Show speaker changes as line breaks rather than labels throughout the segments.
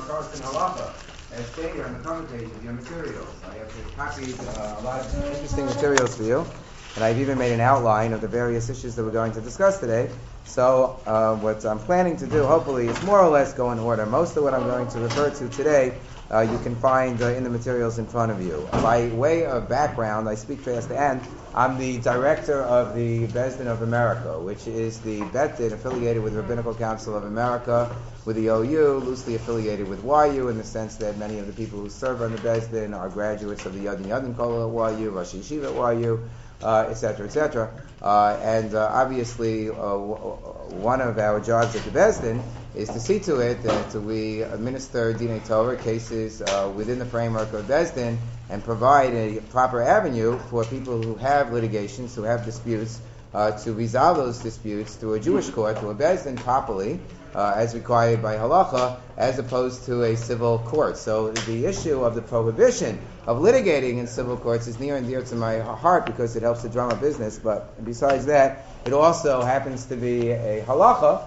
Makos and Halacha, as stated on the cover page of your materials. I have copied a lot of interesting materials for you, and I've even made an outline of the various issues that we're going to discuss today. So what I'm planning to do, hopefully, is more or less go in order. Most of what I'm going to refer to today you can find in the materials in front of you. By way of background, I speak fast, and I'm the director of the Beis Din of America, which is the Bet Din affiliated with the Rabbinical Council of America, with the OU, loosely affiliated with YU, in the sense that many of the people who serve on the Beis Din are graduates of the Yad Yadin Kol at YU, Rosh Yeshiva at YU, etc., etc. And obviously, one of our jobs at the Beis Din is to see to it that we administer Dinei Torah cases within the framework of Beis Din and provide a proper avenue for people who have litigations, who have disputes, to resolve those disputes through a Jewish court, through a Beis Din properly, as required by halacha, as opposed to a civil court. So the issue of the prohibition of litigating in civil courts is near and dear to my heart because it helps to drum up business. But besides that, it also happens to be a halacha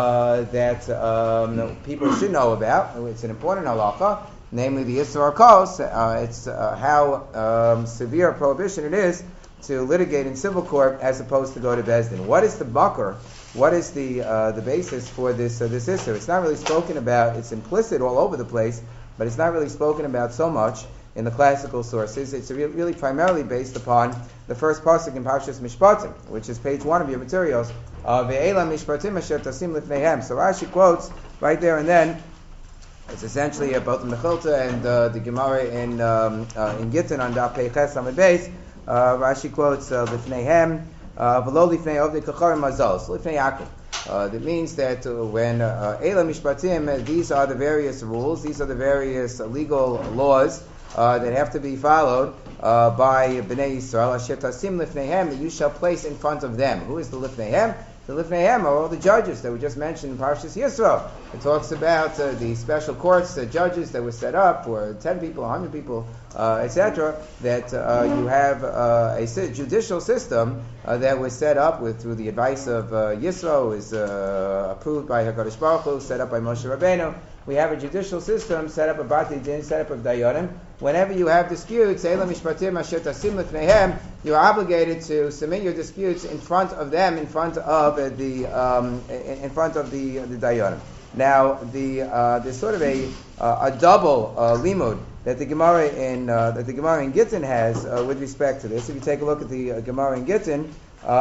that people should know about. It's an important halacha, namely the Yisur Kos. It's how severe a prohibition it is to litigate in civil court as opposed to go to Beis Din. What is the bakar? What is the basis for this issue? It's not really spoken about. It's implicit all over the place, but it's not really spoken about so much in the classical sources. It's really primarily based upon the first pasuk in Parshas Mishpatim, which is page 1 of your materials. Ve'ela mishpatim asher tasim lifneihem. So Rashi quotes right there and then. It's essentially both in the Mechilta and the Gemara in Gittin on Daf Pei Ches Amud Beis. Rashi quotes lifneihem. V'lo lifnei ovdei kacharim mazal. So lifnei Yaakov. That means that when Eila Mishpatim, these are the various rules, these are the various legal laws that have to be followed by Bnei Yisrael. Asher tasim lifneihem, that you shall place in front of them. Who is the lifneihem? The lifneihem are all the judges that we just mentioned in Parshas Yisro. It talks about the special courts, the judges that were set up for 10 people, 100 people, etc. That you have a judicial system that was set up through the advice of Yisro, is approved by HaKadosh Baruch Hu, set up by Moshe Rabbeinu. We have a judicial system set up, a Bati Din, set up of Dayanim. Whenever you have disputes, Eila Mishpatim Asher Tasim Lifneihem, you're obligated to submit your disputes in front of them, in front of the Dayanim. Now, there's sort of a double limud that the Gemara in Gittin has with respect to this. If you take a look at the Gemara in Gittin,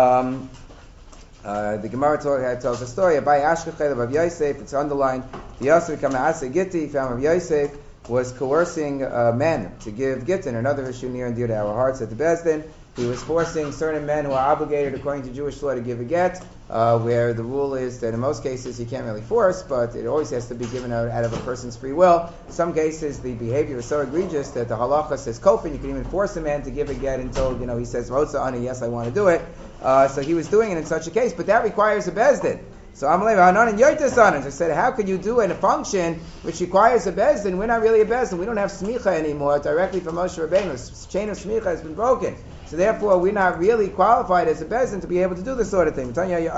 the Gemara tells the story of Rav Yosef. It's underlined. The Yosef Kama'asa Gitti found Rav Yosef was coercing men to give Gittin, another issue near and dear to our hearts at the Beis Din. He was forcing certain men who are obligated according to Jewish law to give a get, where the rule is that in most cases you can't really force, but it always has to be given out of a person's free will. In some cases the behavior is so egregious that the halacha says kofin, you can even force a man to give a get until he says rotza ani, yes I want to do it. So he was doing it in such a case, but that requires a Beis Din. So Amalei Hanan and Yoitis Anan. I said, how could you do it in a function which requires a Beis Din? We're not really a Beis Din. We don't have smicha anymore directly from Moshe Rabbeinu. The chain of smicha has been broken. So therefore, we're not really qualified as a Beis Din to be able to do this sort of thing.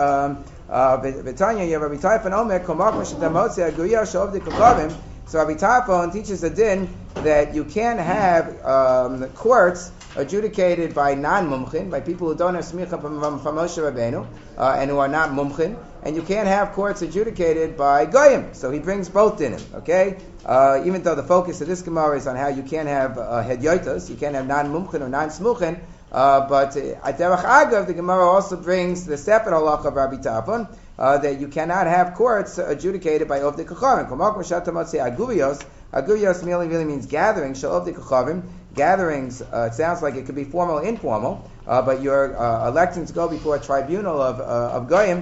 So Rabbi Tarfon teaches a din that you can't have courts adjudicated by non-mumchin, by people who don't have smicha from Moshe Rabbeinu, and who are not mumchin, and you can't have courts adjudicated by goyim. So he brings both dinim, okay? Even though the focus of this Gemara is on how you can't have hedyotos, you can't have non-mumchin or non-smuchin, but at Derech Agav, the Gemara also brings the separate halacha of Rabbi Tarfon, that you cannot have courts adjudicated by Ovdei Kachavim. Aguriyos really means gathering. Ovdei Kachavim. Gatherings, it sounds like it could be formal or informal, but you're electing to go before a tribunal of Goyim.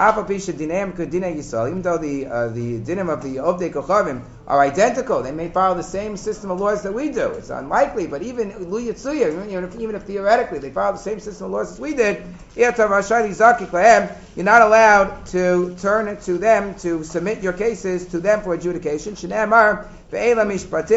Even though the dinim of the Ovdei Kachavim are identical, they may follow the same system of laws that we do. It's unlikely, but even Lu Yitzuya, even if theoretically they follow the same system of laws as we did, you're not allowed to turn it to them, to submit your cases to them for adjudication.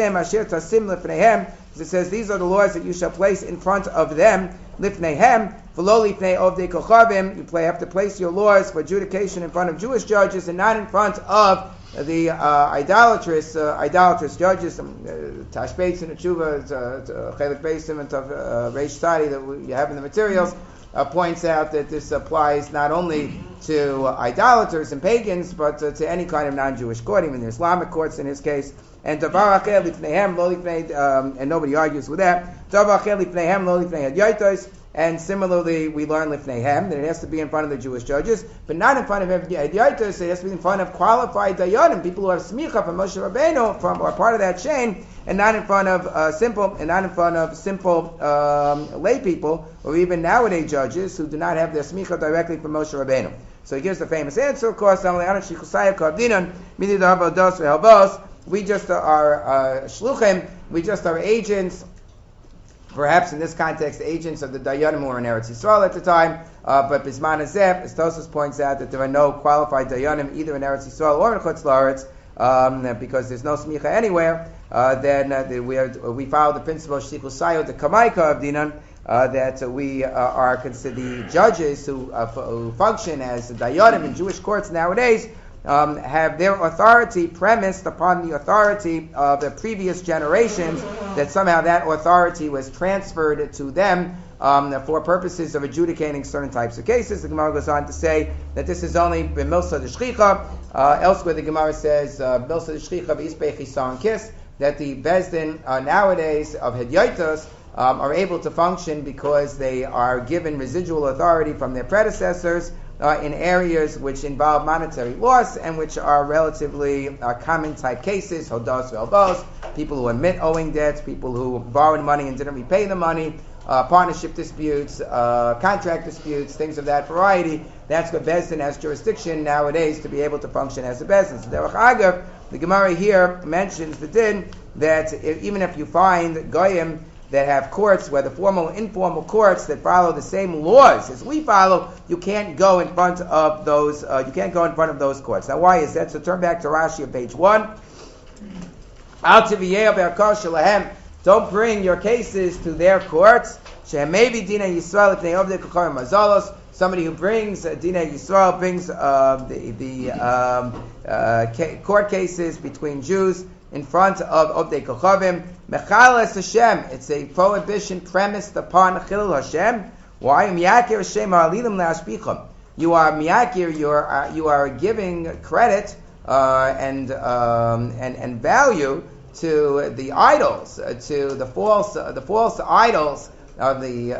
It says, these are the laws that you shall place in front of them, lifneihem, V'lo lifnei ovdei kochavim, you have to place your laws for adjudication in front of Jewish judges and not in front of the idolatrous judges. Tashbeitz and Tshuva, Chelik Beisim and Reish Sadi that you have in the materials points out that this applies not only to idolaters and pagans, but to any kind of non-Jewish court, even the Islamic courts in his case. And Davar Acher Lifneihem Lo Lifnei, and nobody argues with that. Davar Acher Lifneihem Lo Lifnei Hadyotos. And similarly, we learn Lifneihem that it has to be in front of the Jewish judges, but not in front of Hadyotos. It has to be in front of qualified dayanim, people who have smicha from Moshe Rabbeinu, or part of that chain, and not in front of simple lay people, or even nowadays judges who do not have their smicha directly from Moshe Rabbeinu. So he gives the famous answer, of course, we just are shluchim, we just are agents, perhaps in this context, agents of the Dayanim who were in Eretz Yisrael at the time, but Bisman Azef, as Tosfos points out, that there are no qualified Dayanim either in Eretz Yisrael or in Chutz La'aretz, because there's no smicha anywhere. Then we follow the principle of Shtichus Sayot, the Kamaika of Dinan, that we are considered judges who function as Dayanim in Jewish courts nowadays, have their authority premised upon the authority of the previous generations, that somehow that authority was transferred to them for purposes of adjudicating certain types of cases. The Gemara goes on to say that this is only b'milsa d'shchicha. Elsewhere the Gemara says milsa d'shchicha v'isbei chisan kis, that the Bezdin nowadays of Hadyotos are able to function because they are given residual authority from their predecessors in areas which involve monetary loss and which are relatively common type cases, hodos ve'elbos, people who admit owing debts, people who borrowed money and didn't repay the money, partnership disputes, contract disputes, things of that variety. That's what Bezdin has jurisdiction nowadays to be able to function as a Bezdin. So Derech Agav, the Gemara here mentions the din that even if you find goyim that have courts, whether formal or informal courts, that follow the same laws as we follow, you can't go in front of those. Courts. Now, why is that? So turn back to Rashi on page 1. Don't bring your cases to their courts. Maybe Dina Yisrael if they over the mazalos. Somebody who brings Dina Yisrael brings the court cases between Jews in front of Obdei Kochavim. Mechalas Hashem. It's a prohibition premised upon Chilul Hashem. Why? Miyakir Hashem Alilim Le'ashpicham. You are miyakir. You are giving credit and value to the idols, to the false idols of the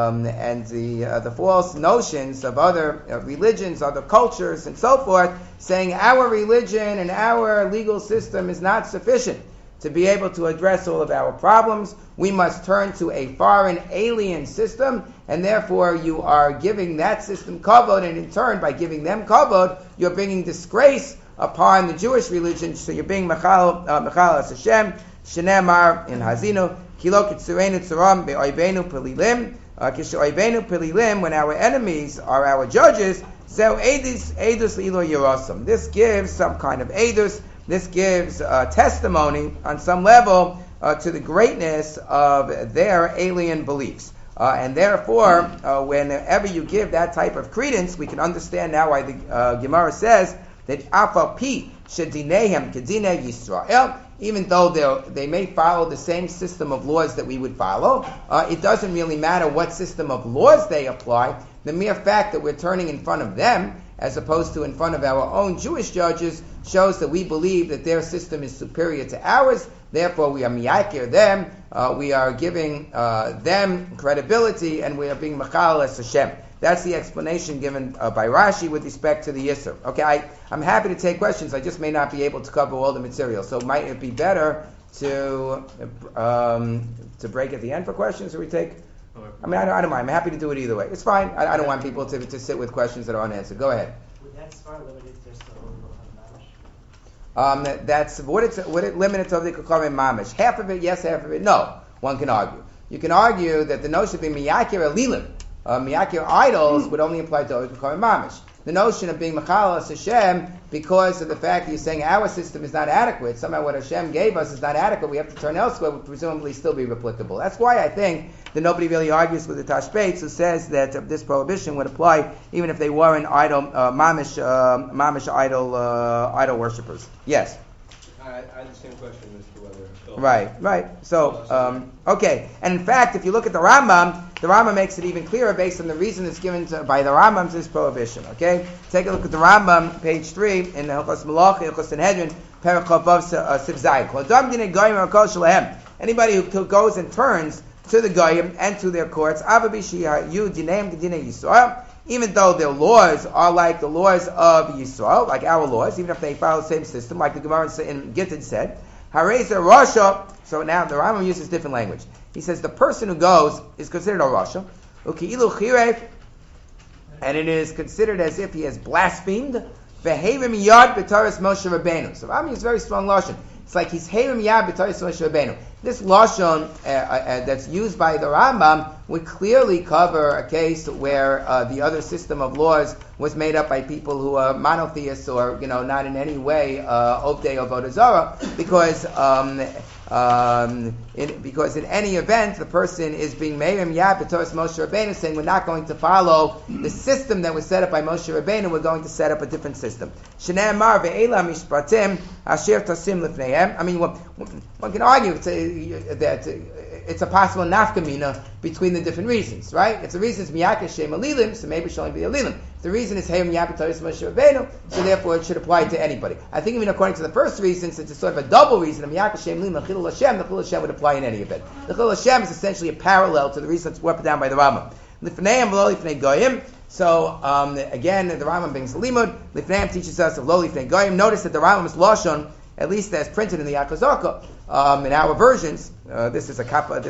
false notions of other religions, other cultures, and so forth, saying our religion and our legal system is not sufficient to be able to address all of our problems. We must turn to a foreign, alien system, and therefore you are giving that system kavod, and in turn, by giving them kavod, you're bringing disgrace upon the Jewish religion. So you're being mechal as Hashem, shenemar in Hazinu, kilo kitzureinu tzuram be'oivenu pelilim, kishoivenu pelilim, when our enemies are our judges, so edus ilo yerosam. This gives some kind of edus. This gives testimony on some level to the greatness of their alien beliefs. And therefore, whenever you give that type of credence, we can understand now why the Gemara says that Afal Pi Shedinehem Kedine Yisrael, even though they may follow the same system of laws that we would follow, it doesn't really matter what system of laws they apply. The mere fact that we're turning in front of them as opposed to in front of our own Jewish judges shows that we believe that their system is superior to ours. Therefore, we are miyakir them, we are giving them credibility, and we are being mechal as Hashem. That's the explanation given by Rashi with respect to the Yisur. Okay, I'm happy to take questions. I just may not be able to cover all the material. So might it be better to break at the end for questions, or we take? I mean, I don't mind. I'm happy to do it either way. It's fine. I don't want people to sit with questions that are unanswered. Go ahead.
Would that start limited just to Mamish?
That's what it limited to the Kochavim Mamish. Half of it, yes. Half of it, no. One can argue. You can argue that the notion of being miyakir elilim, miyakir idols, would only apply to Kochavim Mamish. the notion of being Mechalas Hashem because of the fact that you're saying our system is not adequate. Somehow what Hashem gave us is not adequate. We have to turn elsewhere, would presumably still be replicable. That's why I think that nobody really argues with the Tashbetz who says that this prohibition would apply even if they weren't mamish idol worshippers. Yes.
I had the same question as to whether.
Right. So, okay. And in fact, if you look at the Rambam makes it even clearer based on the reason that's given by the Rambam to this prohibition. Okay? Take a look at the Rambam, page 3, in the Hilchos Malach, Hilchos Sanhedrin, Perek Vav Siv Zayin. Anybody who goes and turns to the Goyim and to their courts, even though their laws are like the laws of Yisrael, like our laws, even if they follow the same system, like the Gemara in Gittin said, Hareza Rasha. So now the Rambam uses different language. He says the person who goes is considered a Rasha, and it is considered as if he has blasphemed. V'hevim yad b'taras Moshe Rabbeinu. So Rambam uses very strong lashon. It's like he's hevim yad b'taras Moshe Rabbeinu. This lashon that's used by the Rambam would clearly cover a case where the other system of laws was made up by people who are monotheists or not in any way Obdei or Avodah Zarah, because in any event the person is being Meir Yad B'Toras Moshe Rabbeinu, saying we're not going to follow the system that was set up by Moshe Rabbeinu, we're going to set up a different system. Shnei Amar ve'ela mishpatim asher tasim lifneihem. I mean, one can argue that it's a possible nafkamina between the different reasons, right? If the reason is miyaka shem alilim, so maybe it should only be alilim. If the reason is heyam yapatoris Moshe Rabbeinu, so therefore it should apply to anybody. I think even according to the first reason, since it's sort of a double reason, of miyaka shem alilim, the chilul Hashem would apply in any event. The chilul Hashem is essentially a parallel to the reason that's brought down by the Rambam. Lifneihem v'lo lifnei goyim. So again, the Rambam brings the limud. Lifneihem teaches us of lo lifnei goyim. Notice that the Rambam's lashon, at least as printed in the Yakozaka, in our versions, this is a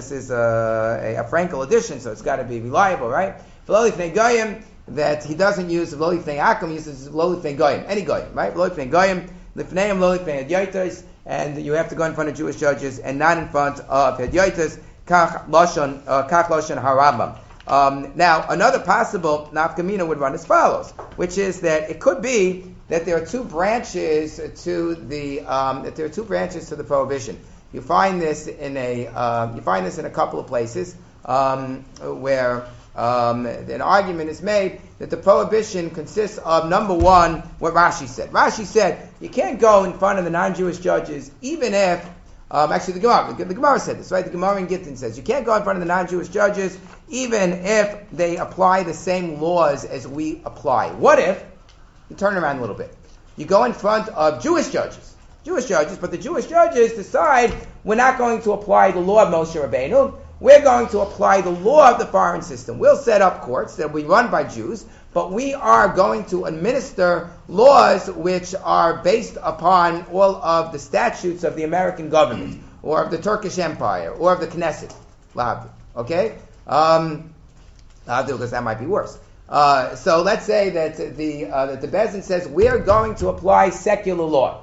Frankel edition, so it's got to be reliable, right? V'lo lifnei goyim, that he doesn't use v'lo lifnei akum, he uses v'lo lifnei goyim, any goyim, right? V'lo lifnei goyim, lifneihem lo lifnei hadyotos, and you have to go in front of Jewish judges and not in front of hadyotos. Kach lashon harambam. Now, another possible nafkamina would run as follows, which is that it could be that there are two branches to the prohibition. You find this in a couple of places where an argument is made that the prohibition consists of, number one, what Rashi said. Rashi said you can't go in front of the non-Jewish judges even if actually, the Gemara said this, right? The Gemara in Gittin says you can't go in front of the non-Jewish judges even if they apply the same laws as we apply. What if you turn around a little bit? You go in front of Jewish judges, but the Jewish judges decide we're not going to apply the law of Moshe Rabbeinu. We're going to apply the law of the foreign system. We'll set up courts that will be run by Jews, but we are going to administer laws which are based upon all of the statutes of the American government, or of the Turkish Empire, or of the Knesset. Okay? Because that might be worse. So let's say that the Beis Din says we're going to apply secular law.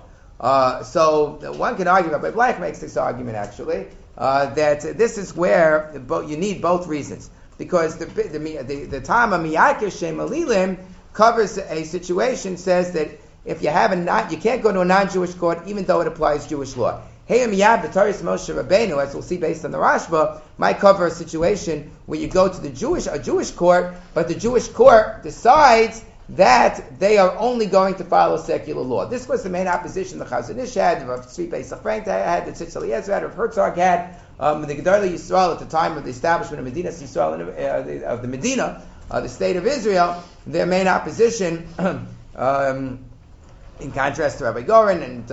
So one can argue, Rabbi Black makes this argument actually, that this is where you need both reasons. Because the Tama Miyakir Shem Alilim covers a situation, says that if you you can't go to a non-Jewish court even though it applies Jewish law. Heyam Yad B'Taris Moshe Rabbeinu, as we'll see based on the Rashba, might cover a situation where you go to a Jewish court, but the Jewish court decides that they are only going to follow secular law. This was the main opposition the Chazon Ish had, the Tzvi Pesach Frank had, the Tzitz Eliezer had, the Herzog had, the Gedolei Yisrael at the time of the establishment of Medina Yisrael, of the Medina, the state of Israel. Their main opposition, in contrast to Rabbi Goren and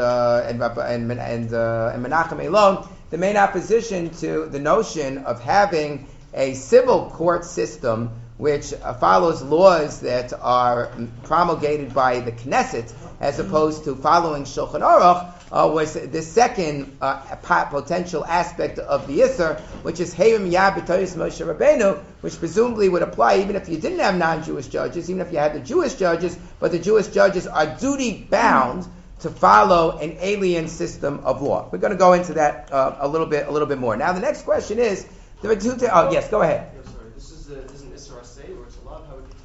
Menachem Elon, the main opposition to the notion of having a civil court system which follows laws that are promulgated by the Knesset, as opposed to following Shulchan Aruch, was the second potential aspect of the Isser, which is Heyim Yad B'Toris Moshe Rabbeinu, which presumably would apply even if you didn't have non-Jewish judges, even if you had the Jewish judges, but the Jewish judges are duty-bound to follow an alien system of law. We're going to go into that a little bit more. Now, the next question is, there are two. Yes, go ahead.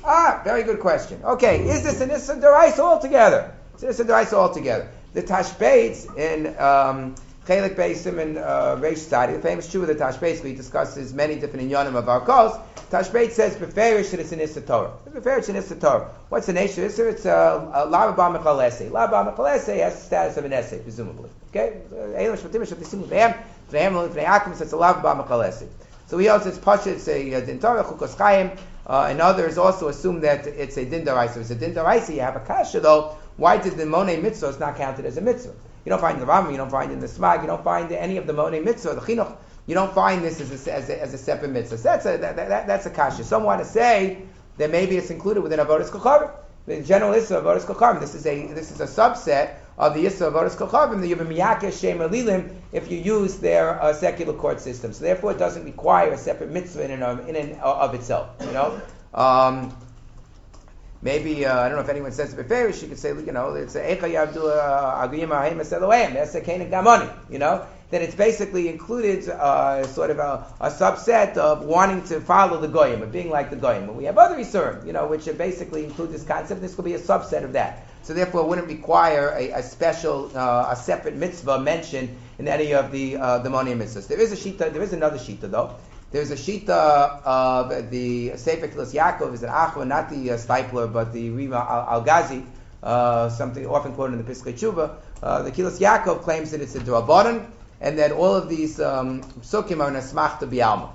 Very good question. Okay, is this an Issa D'Oraisa altogether? It's an Issa D'Oraisa altogether. The Tashbeitz in Chelik Beisim and Reish Tzadi, the famous Tshuva of the Tashbeitz, where he discusses many different inyanim of our calls. Tashbeitz says, Beferish that it's an Issa Torah. Beferish an Issa Torah. What's the nature of Issa? It's a Lava Ba Mechal Essay. Lava Ba Mechal Essay has the status of an essay, presumably. Okay? Eilim Shvatim Shvatisimu Ve'em, Ve'em Ve'em Akim, so it's a Lava Ba Mechal Essay. So he also, it's Pasha, it's a Din Torah, Chukos Chaim, and others also assume that it's a Din D'Oraisa. If it's a Din D'Oraisa, you have a kasha though. Why did the Monei Mitzvah not counted as a mitzvah? You don't find in the Rambam, you don't find in the Smag, you don't find any of the Monei Mitzvah, the Chinuch. You don't find this as a separate mitzvah. So that's a kasha. Some want to say that maybe it's included within Avodas Kochavim. The general Issa of Avodas Kochavim. This is a subset of the Issa of Avodas Kochavim. The Yevim Miyakesh Shem Elilim if you use their secular court system. So therefore, it doesn't require a separate mitzvah in and of itself. You know. Maybe I don't know if anyone says it beferish. You could say, you know, it's Eicha Yavdu Aguyim Ahim Eselohem. That's a Kain Gamoni. You know, that it's basically included sort of a subset of wanting to follow the Goyim, of being like the Goyim. But we have other Yisurim, you know, which basically include this concept. This could be a subset of that. So therefore, it wouldn't require a special, a separate mitzvah mentioned in any of the Monim mitzvahs. There is a shita. There is another shita though. There's a shita of the Sefer Kilos Yaakov, is an Achwa, not the Stipler, but the Rima Al-Ghazi, something often quoted in the Piskei Tshuva. The Kilos Yaakov claims that it's a D'Rabbanan, and that all of these psukim are in a smachta bi'alma.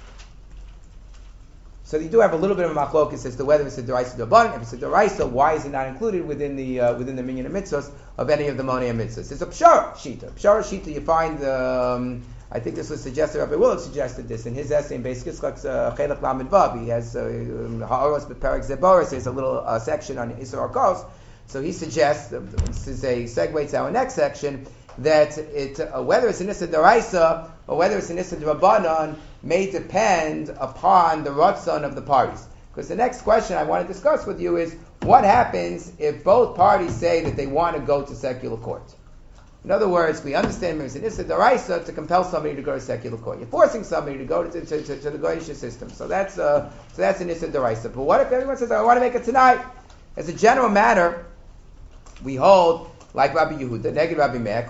So you do have a little bit of a machlokus as to whether it's a D'Oraisa D'Rabbanan. If it's a D'Oraisa, why is it not included within the minyan of mitzvahs of any of the monei mitzvahs? It's a Pshara shita. Pshara shita, you find. I think this was suggested. Rabbi Willis suggested this in his essay in Beis Kislak's Chelak Lamed Vav. He has Ha'aros B'Perek Zeboris. There's a little section on Isser Kos. So he suggests, this is a segue to our next section, that whether it's an Issa D'Oraisa or whether it's an Issa D'Rabbanan may depend upon the ratzon of the parties. Because the next question I want to discuss with you is, what happens if both parties say that they want to go to secular court? In other words, we understand it's an Issa D'Oraisa to compel somebody to go to secular court. You're forcing somebody to go to the Goyish system. So that's an Issa D'Oraisa. But what if everyone says, I want to make it tonight? As a general matter, we hold, like Rabbi Yehuda, negative Rabbi Meir,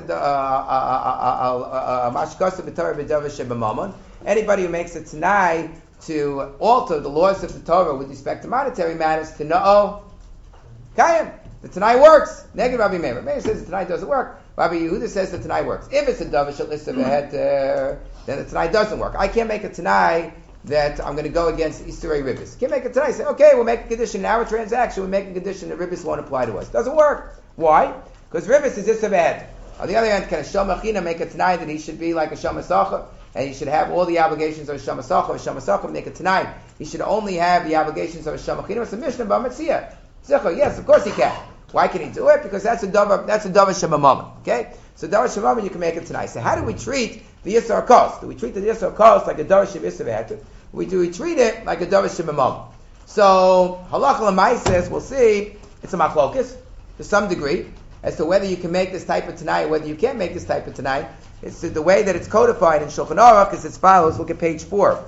anybody who makes a Tanai to alter the laws of the Torah with respect to monetary matters, to Na'o Kayim. The Tanai works. Negative Rabbi Meir. Rabbi Meir says the Tanai doesn't work. Rabbi Yehuda says the Tanai works. If it's a Davar Shel Issa V'Heter, then the Tanai doesn't work. I can't make a Tanai that I'm going to go against Isurei Ribbis. Can't make a Tanai. Say, okay, we'll make a condition in our transaction. We'll make a condition that Ribbis won't apply to us. Doesn't work. Why? Because Ribbis is Issa V'Heter. On the other hand, can a Shomachina make a Tanai that he should be like a Shomasacha, and he should have all the obligations of a Shomasacha? A Shomasacha make a Tanai. He should only have the obligations of a Shomachina. It's a Mishnah B'Matziyah. Yes, of course he can. Why can he do it? Because that's a davar shemamam. Okay, so davar shemamam you can make it tonight. So how do we treat the Yisar Kos? Do we treat the Yisar Kos like a davar shem Yisar V'Heter? We treat it like a davar shemamam. So halacha l'maisa, we'll see. It's a machlokus to some degree as to whether you can make this type of tanai or whether you can't make this type of tanai. It's the way that it's codified in Shulchan Aruch is as follows. Look at page 4.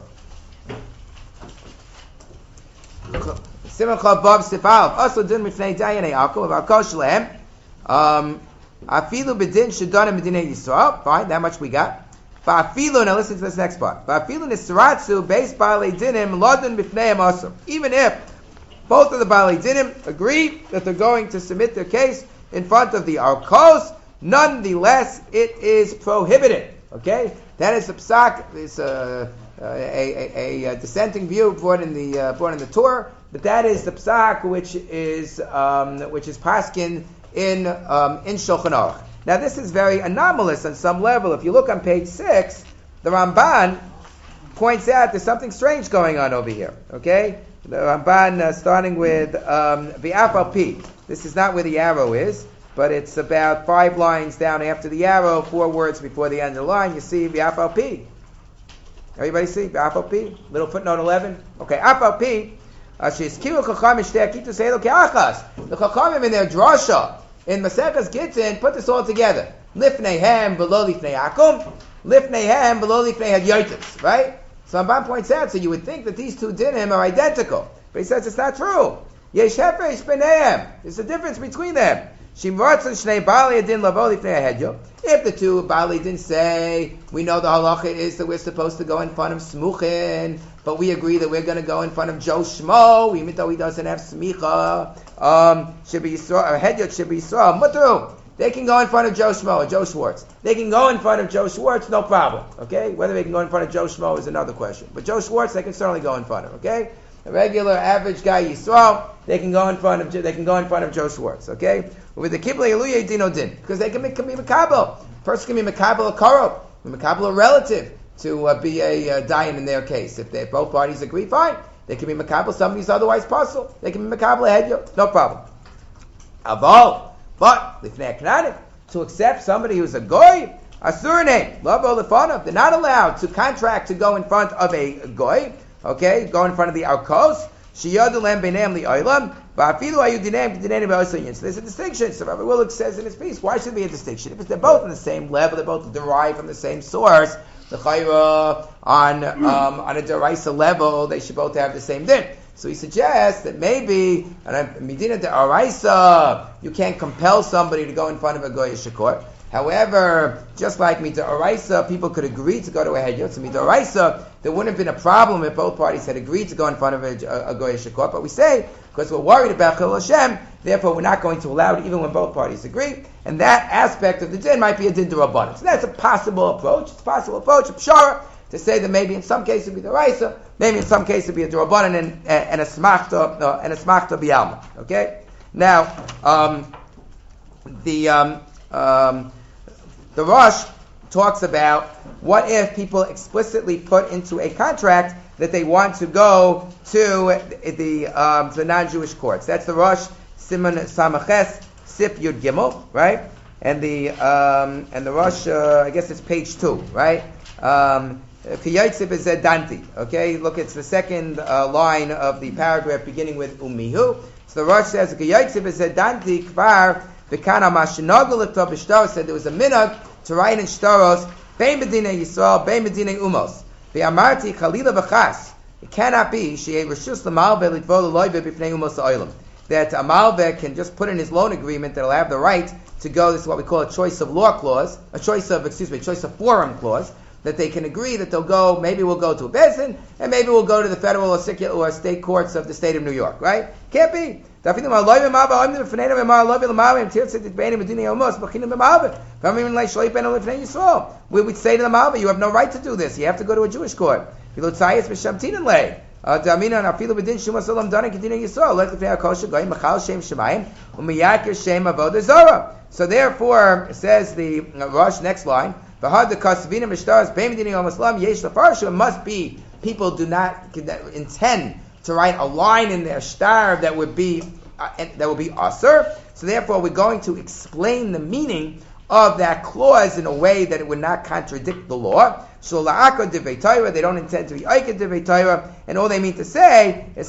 Simcha Bob Sifal. Also, din mifnei dayanei Yaakov of Akol Shleim. Afilu bedin shedanim medinei Yisrael. Fine, that much we got. Afilu. Now listen to this next part. Afilu nisratzu beis balei dinim lodin mifnei asur. Even if both of the balei dinim agree that they're going to submit their case in front of the Arkos, nonetheless it is prohibited. Okay, that is a psak. It's a dissenting view brought in the Torah. But that is the psak which is paskin in Shulchan Aruch. Now this is very anomalous on some level. If you look on page 6, the Ramban points out there's something strange going on over here. Okay, the Ramban starting with v'afal pi. This is not where the arrow is, but it's about 5 lines down after the arrow, 4 words before the end of the line. You see v'afal pi. Everybody see v'afal pi? Little footnote 11. Okay, afal pi. The Chachamim in their drasha in Maseches Gittin put this all together. Lifneihem below lifnei Akum, lifneihem below lifnei Hadyotis. Right? So Ramban points out, so you would think that these two dinim are identical. But he says it's not true. Yesh hefesh b'neihem. There's a difference between them. If the two Bali didn't say, we know the halacha is that we're supposed to go in front of Smuchin, but we agree that we're going to go in front of Joe Shmo, even though he doesn't have Smicha, should be Yisrael, or Hedyot should be Yisrael, Mutru. They can go in front of Joe Schmo or Joe Schwartz. They can go in front of Joe Schwartz, no problem. Okay? Whether they can go in front of Joe Schmo is another question. But Joe Schwartz, they can certainly go in front of. Okay? A regular, average guy, Yisrael, they can go in front of Joe Schwartz. Okay? With the Kibbutz Eluye Dino Din, because they can be Makabel. First can be Makabel a Karo, Makabel a relative to be a Dayan in their case. If both parties agree, fine. They can be Makabel somebody who's otherwise possible. They can be Makabel a Hedyot, no problem. Aval. But to accept somebody who's a goy, a surname, lavo lefanav, they're not allowed to contract to go in front of a goy, okay, go in front of the arkos. Sheyadulem b'neim li'olam, va'afilu ayudinem k'dineim ba'osayin. So there's a distinction. So Rabbi Willig says in his piece, why should there be a distinction? Because they're both on the same level, they're both derived from the same source. The chayra on a deraisa level, they should both have the same din. So he suggests that maybe Medina de Araisa, you can't compel somebody to go in front of a Goyish court. However, just like Mida Araisa, people could agree to go to a Hedyot. So Mida Araisa, there wouldn't have been a problem if both parties had agreed to go in front of a Goyish court. But we say, because we're worried about Chil Hashem, therefore we're not going to allow it even when both parties agree. And that aspect of the din might be a din d'Rabbanan. So that's a possible approach. It's a possible approach of Pshara, to say that maybe in some cases it would be the Raisa, maybe in some cases it would be a D'Rabbanan and a Smachta B'Alma. Okay? Now, the Rosh talks about what if people explicitly put into a contract that they want to go to the non-Jewish courts. That's the Rosh Simon Samaches Sip Yud Gimel, right? And the Rosh, I guess it's page 2, right? Okay, look, it's the second line of the paragraph beginning with Umihu. So the Rosh says, said there was a minhag to write in shtaros, Bein Medina Yisrael, Bein Medina Umos. Ve'amarti chalila b'chas. It cannot be that a malveh can just put in his loan agreement that he'll have the right to go. This is what we call a choice of law clause, a choice of forum clause. That they can agree that they'll go, maybe we'll go to a Bezdin, and maybe we'll go to the federal or state courts of the state of New York, right? Can't be. We would say to the Malva, you have no right to do this. You have to go to a Jewish court. So therefore, says the Rosh, next line, it must be people do not intend to write a line in their shtar that would be asur. So therefore, we're going to explain the meaning of that clause in a way that it would not contradict the law. They don't intend to be Eiked Divei Torah, and all they mean to say is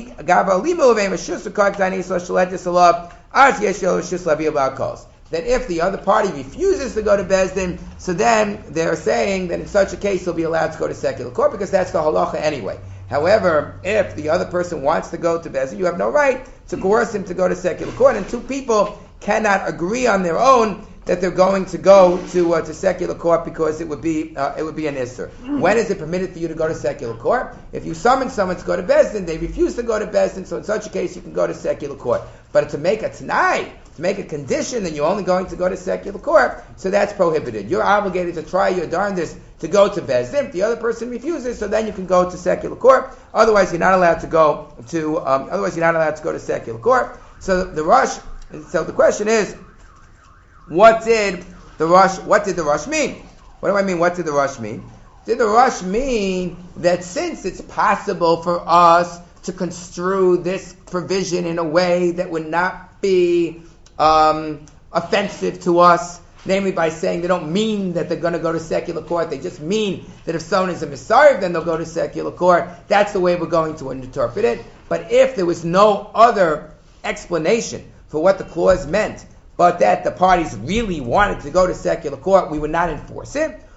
that if the other party refuses to go to Bezdin, so then they're saying that in such a case he'll be allowed to go to secular court because that's the halacha anyway. However, if the other person wants to go to Bezdin, you have no right to coerce him to go to secular court, and two people cannot agree on their own that they're going to go to secular court because it would be an isser. When is it permitted for you to go to secular court? If you summon someone to go to Bezdin, they refuse to go to Bezdin, so in such a case you can go to secular court. But to make a t'nai, to make a condition that you're only going to go to secular court, so that's prohibited. You're obligated to try your darndest to go to Bezdin. If the other person refuses, so then you can go to secular court. Otherwise, you're not allowed to go to secular court. So the question is, what did the Rosh mean? What do I mean? What did the Rosh mean? Did the Rosh mean that since it's possible for us to construe this provision in a way that would not be offensive to us, namely by saying they don't mean that they're going to go to secular court, they just mean that if someone is a Messiah, then they'll go to secular court. That's the way we're going to interpret it. But if there was no other explanation for what the clause meant, but that the parties really wanted to go to secular court, we would not enforce it.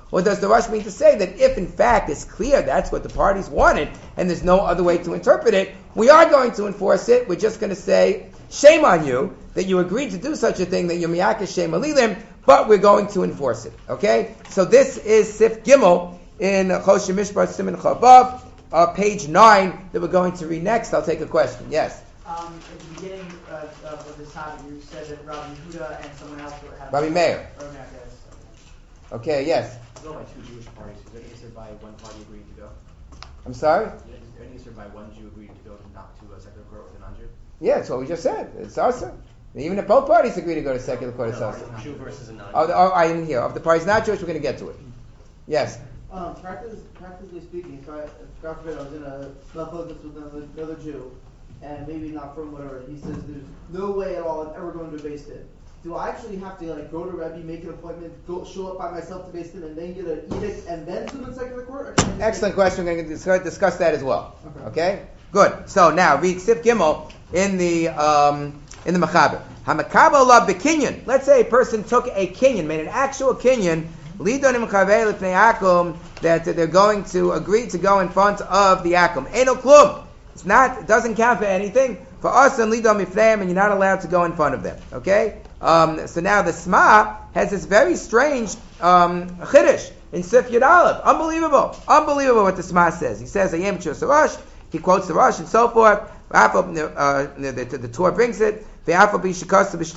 Or does the Rush mean to say that if in fact it's clear that's what the parties wanted and there's no other way to interpret it, we are going to enforce it. We're just going to say, shame on you that you agreed to do such a thing, that you're miyakesh shem alilim, but we're going to enforce it. Okay? So this is Sif Gimel in Choshen Mishpat Siman Chavav, page 9 that we're going to read next. I'll take a question. Yes?
At the beginning of this time, you said that Rabbi Yehuda and someone else would have...
Rabbi Meir.
Rabbi Meir, yes.
Okay, yes.
Go by two Jewish parties. Is there any answer by one party agreeing to go?
I'm sorry?
Is there any answer by one Jew agreeing to go not to a secular court with a non-Jew?
Yeah, that's what we just said. It's awesome. Even if both parties agree to go to secular court, it's awesome.
Jew versus a non-Jew.
I didn't hear. Of the parties not Jewish, we're going to get to it. Yes.
Practically speaking, if God forbid I was in a focus with another Jew, and maybe not from whatever, he says there's no way at all I'm ever going to Beis Din. Do I actually have to go to Rebbe, make an appointment, show up by myself to Beis Din, and then get an edict, and then do the secular court? Or can I
Excellent question. We're going to discuss that as well. Okay? Good. So now read Sif Gimel in the Mechaber. Hamakabel la bekinyan. Let's say a person took a kinyan, made an actual kinyan, lidonim chavei lefnei akum, that they're going to agree to go in front of the akum. Eno klum. It doesn't count for anything. For us and lidom mifneim, and you're not allowed to go in front of them. Okay? So now the Sma has this very strange chiddush in Sif Yud Aleph. Unbelievable what the Sma says. He says, "Ayem Chus Rush." He quotes the Rush and so forth. The Torah brings it. You have it as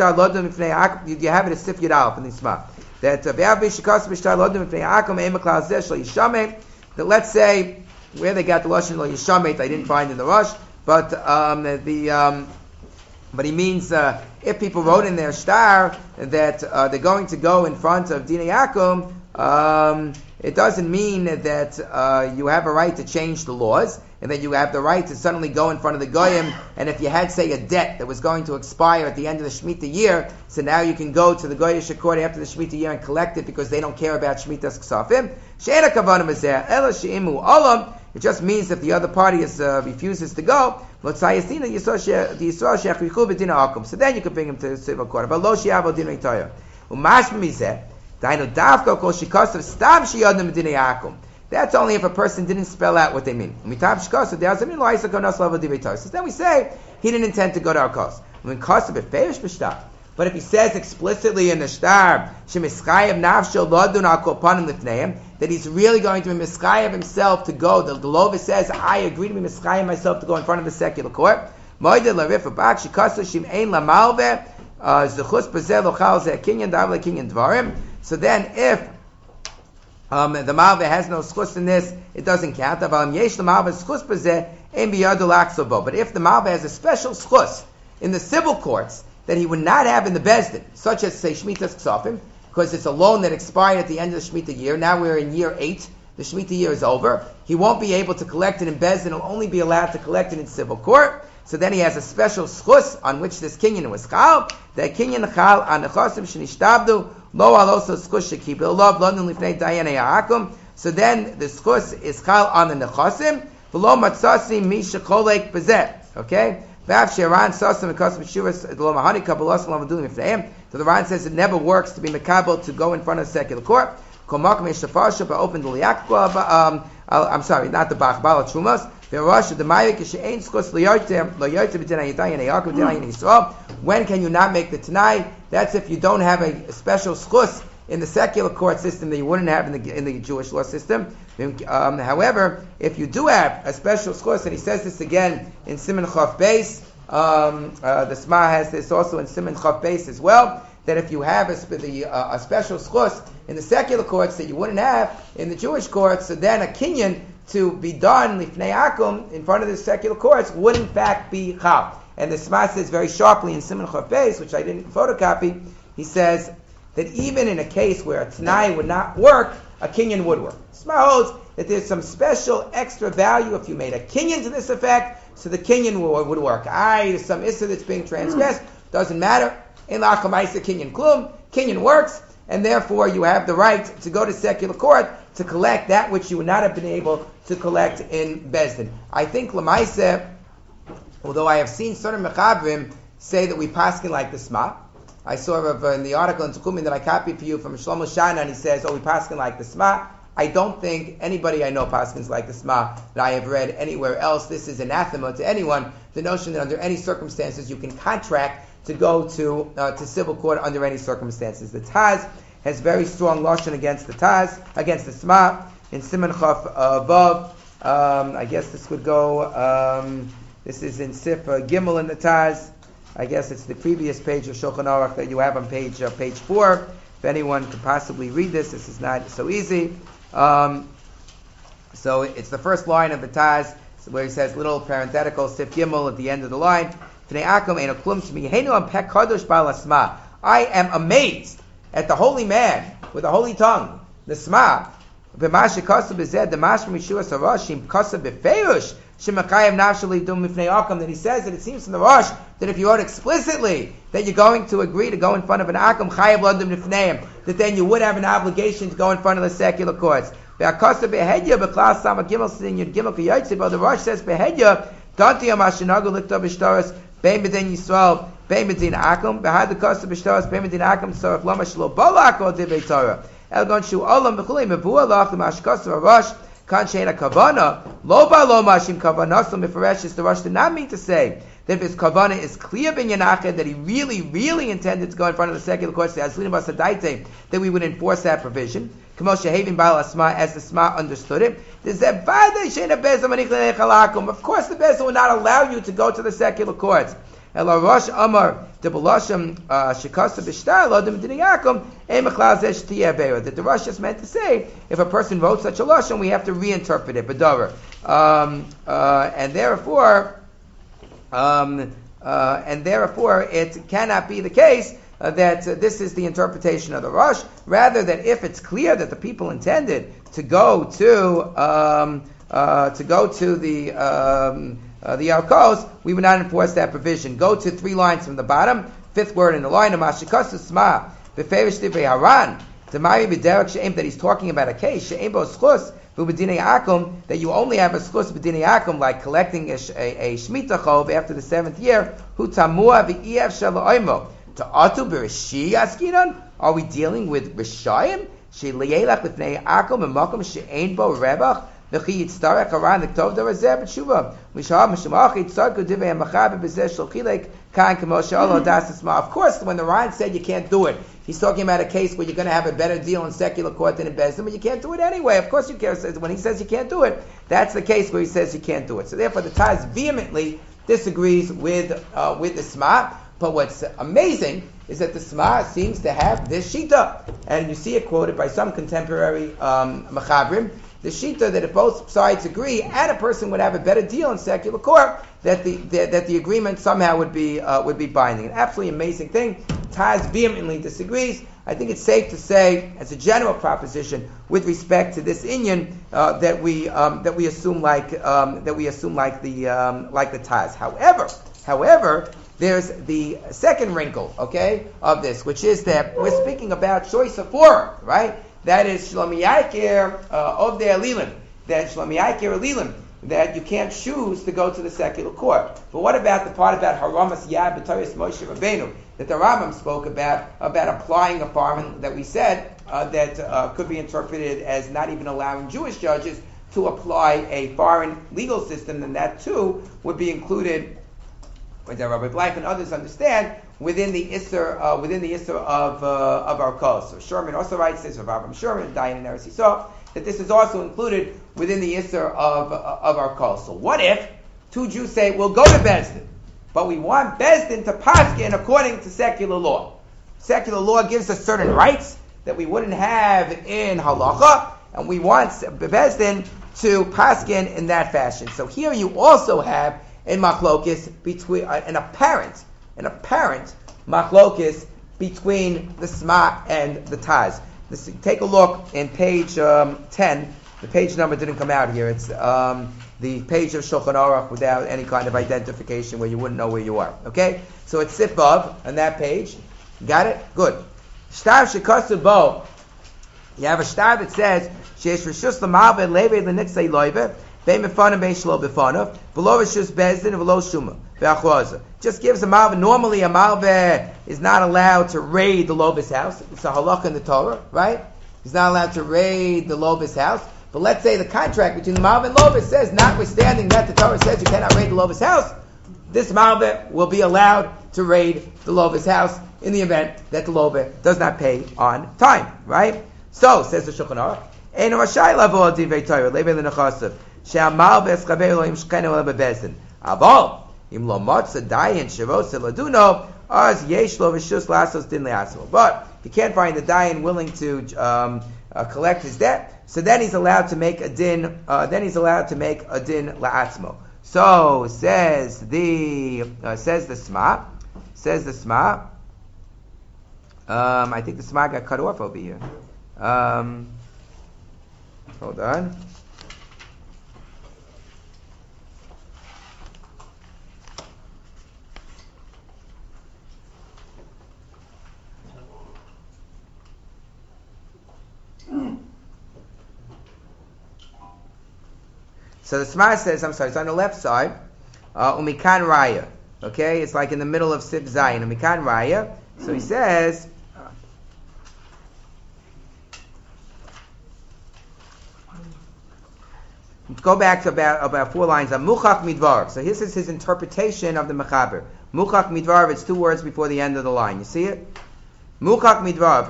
Sif Yud Aleph in the Sma. That let's say where they got the lashon lo yishamet, I didn't find in the Rush, but but he means if people wrote in their star that they're going to go in front of Dinei Yakum, it doesn't mean that you have a right to change the laws and that you have the right to suddenly go in front of the Goyim, and if you had, say, a debt that was going to expire at the end of the Shemitah year, so now you can go to the Goyish court after the Shemitah year and collect it because they don't care about Shemitah's Ksafim. She'ena kavanah mazeh, ela she'imu olam. It just means if the other party refuses to go, so then you can bring him to the civil court. But lo she'avo din re'toya. Umashma mizeh, dainu davka kol shikasav stam she'yodem dinei akum. That's only if a person didn't spell out what they mean. So then we say he didn't intend to go to our cause. But if he says explicitly in the star that he's really going to be mischayev himself to go, the Lova says, I agree to be mischayev myself to go in front of the secular court. So then if the Malva has no schus in this, it doesn't count. But if the Malva has a special schus in the civil courts that he would not have in the Bezdin, such as, say, Shemitah's Ksafim, because it's a loan that expired at the end of the Shemitah year, now we're in year 8, the Shemitah year is over, he won't be able to collect it in Bezdin, he'll only be allowed to collect it in civil court, so then he has a special schus on which this kinyan was chal, that kinyan chal on nechasim shenishtabdu, lo aloso schus shekibel lov london lifnei dayanei ha'akum. So then the schus is chal on the nechasim, v'lo matzasim mi shekolek bezeh. Okay, v'av she'ran sasim mekasim shuvas lo mahani kabalos lo madulim ifneim. So the Ran says it never works to be mekabel to go in front of the secular court. Kol makom yeshafasha ba'open l'yakwa. I'm sorry, not the Bach Bala Trumas. When can you not make the Tanai? That's if you don't have a special schus in the secular court system that you wouldn't have in the Jewish law system. However, if you do have a special schus, and he says this again in Siman Chaf Beis, the Sma has this also in Siman Chaf Beis as well, that if you have a special schus in the secular courts that you wouldn't have in the Jewish courts, so then a kinyan to be done lifnei akum in front of the secular courts would in fact be chal. And the Sma says very sharply in Siman Chaf Beis, which I didn't photocopy, he says that even in a case where a Tanai would not work, a kinyan would work. Sma holds that there's some special extra value if you made a kinyan to this effect, so the kinyan would work. There's some issa that's being transgressed, doesn't matter. In la'achamaisa kinyan klum, kinyan works, and therefore you have the right to go to secular court to collect that which you would not have been able to collect in Bezdin. I think Lamaisa, although I have seen certain Mechabrim say that we paskin like the Sma, I saw in the article in Tukumin that I copied for you from Shlomo Shana, and he says, we paskin like the Sma. I don't think anybody I know paskins like the Sma that I have read anywhere else. This is anathema to anyone. The notion that under any circumstances you can contract to go to civil court under any circumstances. The Taz has very strong lashon against the Taz, against the Sma in Siman Chaf Vav. I guess this would go. This is in Sif Gimel in the Taz. I guess it's the previous page of Shulchan Aruch that you have on page 4. If anyone could possibly read this is not so easy. So it's the first line of the Taz where he says little parenthetical Sif Gimel at the end of the line. I am amazed at the holy man with a holy tongue, the Sma. The that he says that it seems from the Rosh that if you wrote explicitly that you're going to agree to go in front of an Akum Chayav L'Adam Nifneim, that then you would have an obligation to go in front of the secular courts. The Rosh says Behedya Danti Amashinagu Likta B'Shtaris Bein B'Din Yisrael Bein B'Din Akum Behad the Kosta B'Shtaris Bein B'Din Akum Sorach Lama Shlo Balak or Dibei Torah Elgon Shu Olam B'Chulei Mevuah Lach the Mashkosta Rosh Kan Sheina Kavana Lo Ba Lo Mashim Kavana So Mifaresh is the Rosh did not mean to say that if his Kavana is clear bin Yanachid that he really intended to go in front of the secular courts that we would enforce that provision. As the Sma understood it. Of course the Bezin will not allow you to go to the secular courts. That the Rosh just meant to say, if a person wrote such a lashon, we have to reinterpret it. And therefore, it cannot be the case that this is the interpretation of the Rosh. Rather, that if it's clear that the people intended to go to the Alkos, we would not enforce that provision. Go to 3 lines from the bottom, 5th word in the line of Mashikosu Sma, Beferish Divrei Haran, Tamari B'derek She'em, that he's talking about a case, She'em Bo Schus, V'B'dinei Akum, that you only have a Schus B'dinei Akum, like collecting a Shemitah Chov after the 7th year, Hu Tamua V'Iev Shala'oimo, to Atu B'Rishi Askinon, are we dealing with Rishayim? She'Lielach B'Fnei Akum, V'Makom She'ein Bo Rebach, of course, when the Ryan said you can't do it, he's talking about a case where you're going to have a better deal in secular court than in Bezdin, but you can't do it anyway. Of course you can't. When he says you can't do it, that's the case where he says you can't do it. So therefore the Taz vehemently disagrees with the Sma. But what's amazing is that the Sma seems to have this shita, and you see it quoted by some contemporary Machabrim. The shita that if both sides agree and a person would have a better deal in secular court, that the agreement somehow would be binding. An absolutely amazing thing. Taz vehemently disagrees. I think it's safe to say, as a general proposition, with respect to this inyan, that we assume like the Taz. However, there's the second wrinkle, of this, which is that we're speaking about choice of forum, right? That is Shlomi Yaikir of the Elilim. That Shlomi Yaikir Elilim, that you can't choose to go to the secular court. But what about the part about Haramas Yad B'Toris Moshe Rabbeinu that the Rambam spoke about applying a farm that we said that could be interpreted as not even allowing Jewish judges to apply a foreign legal system, and that too would be included, what Rabbi Bleich and others understand, within the Isser of our cause. So Sherman also writes this, Rabbi Sherman, Dayan and Eretz Yisrael, that this is also included within the Isser of our cause. So what if 2 Jews say, we'll go to Bezdin, but we want Bezdin to paskin according to secular law. Secular law gives us certain rights that we wouldn't have in halacha, and we want Bezdin to paskin in that fashion. So here you also have a machlokis between an apparent machlokis between the Sma and the Taz. Take a look in page 10. The page number didn't come out here. It's the page of Shulchan Aruch without any kind of identification where you wouldn't know where you are. Okay? So it's Sifbav on that page. Got it? Good. Shtav shekasu bo. You have a shtav that says sheyesh reshus l'malved levei l'nitzei loive bein mefanim bein shlo b'fanav v'lo reshus bezdin v'lo shuma ve'achroza. Just gives a malveh. Normally a malveh is not allowed to raid the lobis house. It's a halakha in the Torah, right? He's not allowed to raid the lobis house. But let's say the contract between the malveh and lobis says, notwithstanding that the Torah says you cannot raid the lobis house, this malveh will be allowed to raid the lobis house in the event that the lobeh does not pay on time, right? So, says the Shulchan Aruch, Ein Rashai Lavo Al Divrei Torah Levei L'Nechasav She'amal V'Eschaver Lo Im Shchenu Lo Bebezdin Aval Im Lo Motza Dayan Shavos Laduno Az Yesh Lo V'Shus Lasos Din Le'Atzmo. But if you can't find the dayan willing to collect his debt, so then he's allowed to make a din. Then he's allowed to make a din la'atzmo. So says the Sma. Says the Sma. I think the Sma got cut off over here. Hold on. So the Sma says, it's on the left side, Umikan Raya. Okay, it's like in the middle of Sif Zayin, Umikan Raya. So he says, go back to about 4 lines on Muchach Midvar. So this is his interpretation of the Mechaber. Muchach Midvar, it's 2 words before the end of the line. You see it? Muchach Midvar.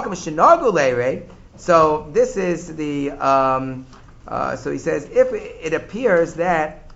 So this is the so he says, if it appears that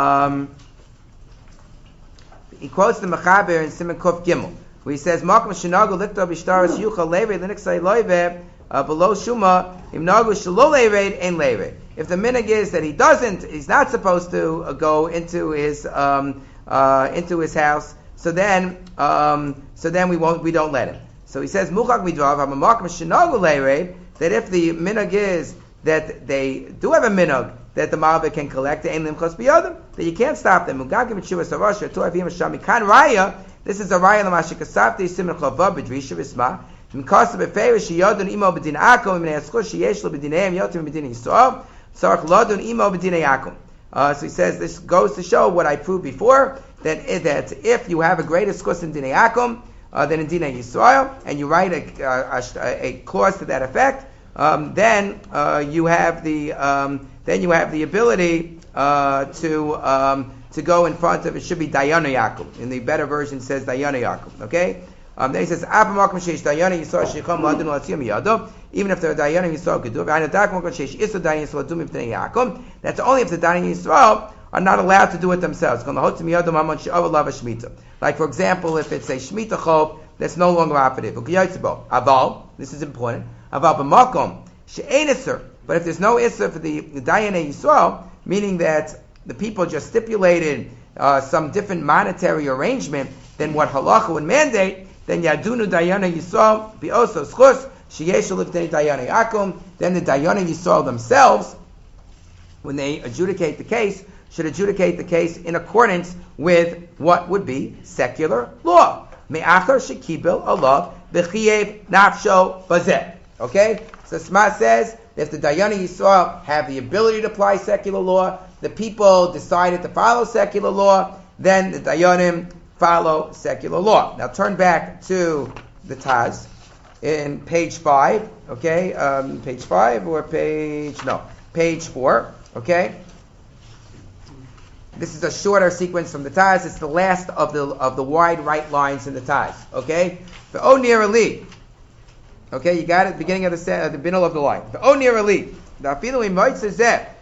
he quotes the Mechaber in Siman Kuf Gimel, where he says, "Makom shenagu likto b'shtaras yuchal leived l'niksay loive below shuma im nagu shelo leived ein leived." If the minhag is that he's not supposed to go into his house, so then we don't let him. So he says, "Muchak midvav ha'makom shenagu leived," that if the minhag is that they do have a minhag that the malveh can collect, that you can't stop them. This is a raya l'mashikasavti simen chava b'drisha v'sma. Mikasa b'feiris sheyodun imo b'din akum im ne'askos sheyesh lo b'dineim yotim b'din yisrael tzarich lodun imo b'dinei akum. So he says this goes to show what I proved before, that if you have a greater skos in dinei akum than in dinei yisrael, and you write a clause to that effect, then you have the ability to go in front of it. Should be Dayana Yaakov. In the better version, it says Dayana Yaakov. Okay. Then he says, even if the Dayana Yisrael could do it, that's only if the Dayana Yisrael are not allowed to do it themselves. Like for example, if it's a Shemitah Chov that's no longer operative. This is important. But if there's no Isser for the Dayana Yisrael, meaning that the people just stipulated some different monetary arrangement than what halacha would mandate, then Yadunu Dayana Yisrael be also schus sheyeshu l'bnei Dayana Yakum. Then the Dayana Yisrael themselves, when they adjudicate the case, should adjudicate the case in accordance with what would be secular law. Me'achar shekibel Allah b'chiyev nafsho bazeh. Okay, so Sma says if the Dayana Yisrael have the ability to apply secular law, the people decided to follow secular law, then the Dayanim follow secular law. Now turn back to the Taz in page 5, okay? Page 5 or page 4, okay? This is a shorter sequence from the Taz. It's the last of the wide right lines in the Taz, okay? The O near Ali. Okay, you got it? Beginning of the middle of the line. The O near Ali. The Afilu Imoit says that.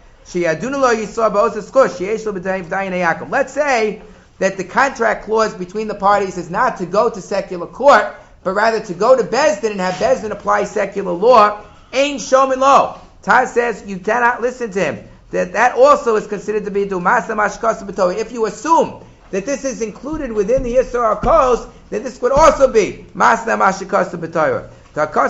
Let's say that the contract clause between the parties is not to go to secular court, but rather to go to Bezdin and have Bezdin apply secular law. Ain shomin lo. Taz says you cannot listen to him. That also is considered to be dumasa mashkasa b'torah. If you assume that this is included within the Yisrael Kos, then this would also be masna mashkasa b'torah. So the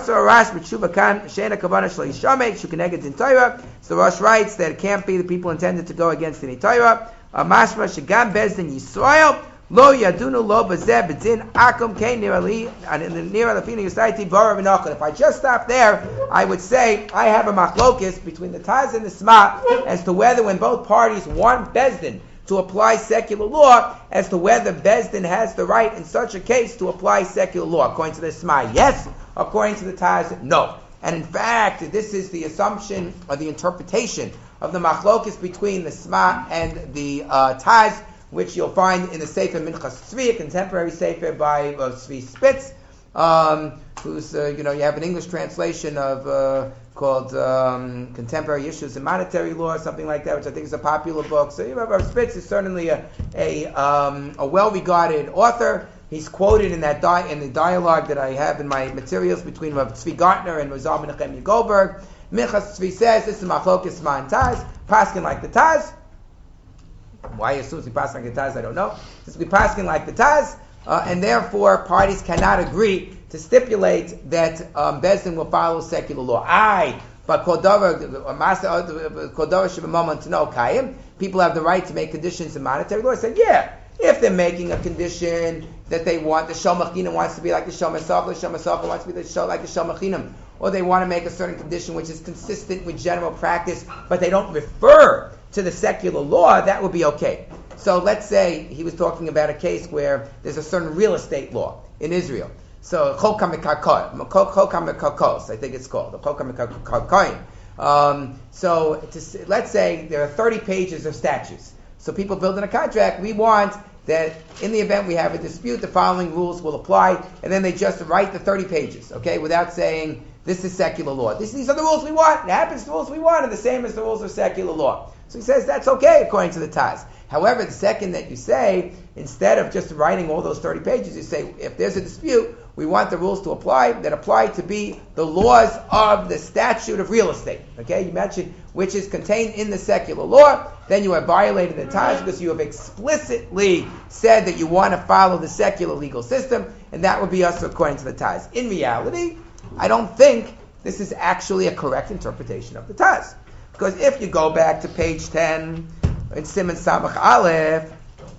Rosh writes that it can't be the people intended to go against any Torah. Mashma shegam bezdin Yisrael lo yadunu lo bazeh bedin akum kein nirali and in the niralafina yusaiti bara v'nachon. If I just stop there, I would say I have a machlokis between the Taz and the Sma as to whether when both parties want bezdin to apply secular law as to whether Bezdin has the right in such a case to apply secular law. According to the Sma, yes. According to the Taz, no. And in fact, this is the assumption or the interpretation of the machlokes between the Sma and the Taz, which you'll find in the Sefer Minchas Tzvi, a contemporary Sefer by Tzvi Spitz, who's, you have an English translation of called Contemporary Issues in Monetary Law, or something like that, which I think is a popular book. So Rav Spitz is certainly a well-regarded author. He's quoted in that in the dialogue that I have in my materials between Rav Tzvi Gartner and Razal Menachem Goldberg. Minchas Tzvi says this is machlokes Sma and Taz, paskin like the Taz. Why as soon as we paskin like the Taz, I don't know. Since we paskin like the Taz, and therefore parties cannot agree to stipulate that Bezdin will follow secular law. But people have the right to make conditions in monetary law. I said, yeah, if they're making a condition that they want, the Shom Achinim wants to be like the Shom Asaf, the Shom Asaf wants to be like the Shom Achinim, or they want to make a certain condition which is consistent with general practice, but they don't refer to the secular law, that would be okay. So let's say he was talking about a case where there's a certain real estate law in Israel. So Chok HaMekakos, I think it's called, the Chok HaMekakos. So let's say there are 30 pages of statutes. So people building a contract, we want that in the event we have a dispute, the following rules will apply, and then they just write the 30 pages, okay, without saying this is secular law. These are the rules we want. It happens the rules we want, and the same as the rules of secular law. So he says that's okay according to the Taz. However, the second that you say, instead of just writing all those 30 pages, you say, if there's a dispute, we want the rules to apply to be the laws of the statute of real estate. Okay, you mentioned which is contained in the secular law, then you have violated the Taz because you have explicitly said that you want to follow the secular legal system, and that would be us according to the Taz. In reality, I don't think this is actually a correct interpretation of the Taz. Because if you go back to page 10 in Siman Samach Aleph,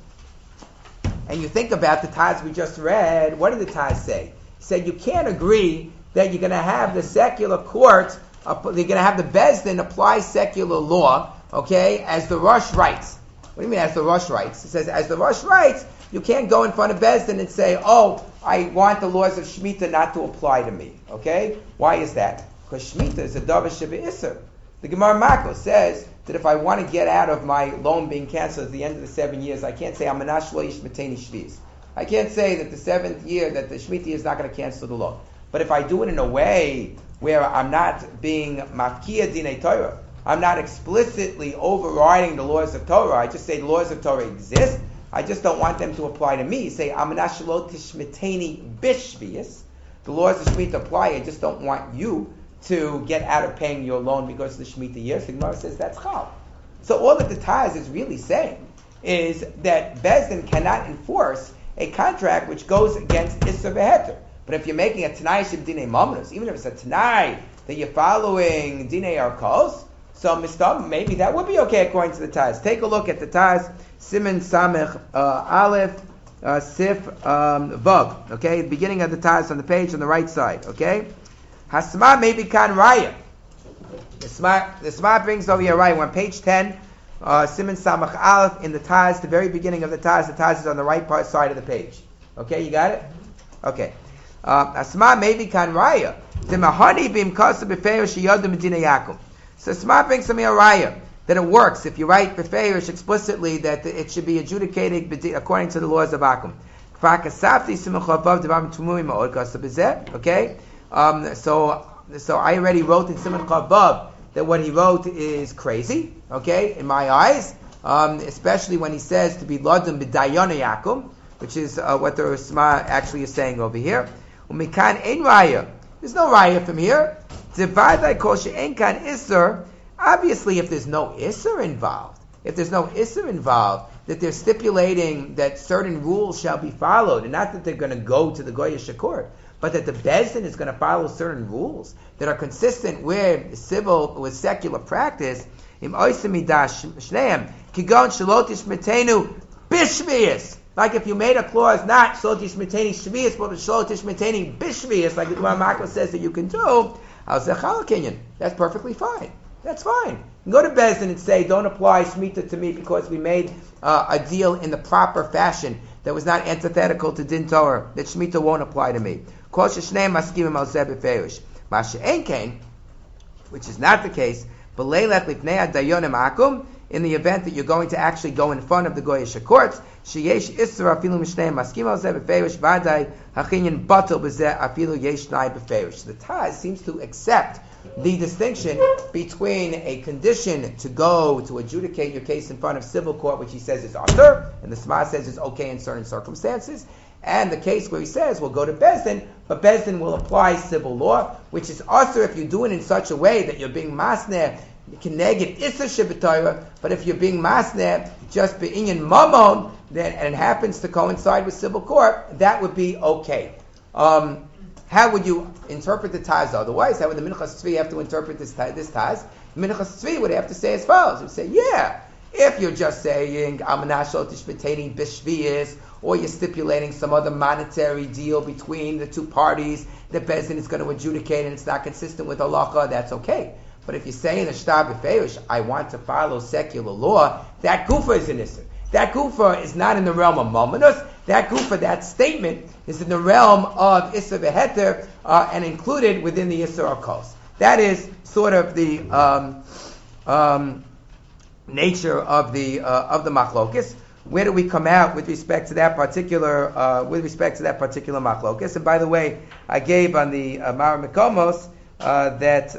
and you think about the Taz we just read, what did the Taz say? He said you can't agree that you're going to have the secular court, you're going to have the Bezdin apply secular law, okay, as the Rosh writes. What do you mean as the Rosh writes? He says as the Rosh writes, you can't go in front of Bezdin and say, oh, I want the laws of Shemitah not to apply to me, okay? Why is that? Because Shemitah is a Davar Sheba'isr. The Gemara Makos says that if I want to get out of my loan being canceled at the end of the 7 years, I can't say Amanash lo yishmateni shviz. I can't say that the 7th year that the Shemitah is not going to cancel the loan. But if I do it in a way where I'm not being mafkia dinei Torah, I'm not explicitly overriding the laws of Torah, I just say the laws of Torah exist, I just don't want them to apply to me. Say Amanash lo tishmateni bishviz. The laws of Shemitah apply, I just don't want you to get out of paying your loan because of the Shemitah year. So the Gemara says that's chal. So all that the Taz is really saying is that Bezdin cannot enforce a contract which goes against Issa V'Heter. But if you're making a Tanai Shib Dinei Mamnos, even if it's a Tanai that you're following Dinei Arkos, so Mistam, maybe that would be okay according to the Taz. Take a look at the Taz, Siman Samech Aleph, Sif Vav. Okay, the beginning of the Taz on the page on the right side. Okay. Hasma maybe kan raya. The Sma brings over here raya. We're on page 10, Siman Samach Aleph in the Taz, the very beginning of the Taz. The Taz is on the right part side of the page. Okay, you got it? Okay. Hasma maybe kan raya. The mahani bim kasa befeirosh yadu medina Yaakov. So Sma brings over here raya that it works if you write befeirosh explicitly that it should be adjudicated according to the laws of Akum. Okay. So I already wrote in Siman Chavav that what he wrote is crazy, okay, in my eyes, especially when he says to be Lodem B'Dayona Yakum, which is what the Sma actually is saying over here. Umikan ein raya. There's no raya from here. Divadai kol she'en kan iser. Obviously, if there's no iser involved, that they're stipulating that certain rules shall be followed, and not that they're going to go to the Goyish court, but that the Bezdin is going to follow certain rules that are consistent with secular practice. Like if you made a clause not shlotish miteni shvius, but shlotish miteni bishvius, like the Gemara Makos says that you can do, that's perfectly fine. That's fine. You can go to Bezdin and say, don't apply Shemitah to me because we made a deal in the proper fashion that was not antithetical to Din Torah, that Shemitah won't apply to me. Kol sheshneim maskimim al zeh b'feirush. Ma she'en kein, which is not the case, b'leilech lifnei hadayonim akum, in the event that you're going to actually go in front of the Goyish courts, sheyesh isra afilu mishneim maskim al zeh b'feirush v'adai hachinyan batel b'zeh afilu yesh nai b'feirush. The Taz seems to accept the distinction between a condition to go to adjudicate your case in front of civil court, which he says is usher, and the Sma says is okay in certain circumstances, and the case where he says we'll go to Bezdin, but Bezdin will apply civil law, which is usher if you do it in such a way that you're being masneh Kineged Issa Shebetayra, but if you're being masneh just be'inyan mamon, then and it happens to coincide with civil court, that would be okay. How would you interpret the Taz otherwise? How would the Minchas Tzvi have to interpret this Taz? Minchas Tzvi would have to say as follows. He would say, yeah, if you're just saying Amanashot Tishbeteni Bishviyis, or you're stipulating some other monetary deal between the two parties that Bezdin is going to adjudicate and it's not consistent with halacha, that's okay. But if you say in the Shtar B'Feirush, I want to follow secular law, that gufa is an issur. That gufa is not in the realm of Mominus. That gufa, that statement, is in the realm of Issa V'Heter and included within the Issa Arkos. That is sort of the nature of the machlokis. Where do we come out with respect to that particular machlokis? And by the way, I gave on the Mara Mekomos that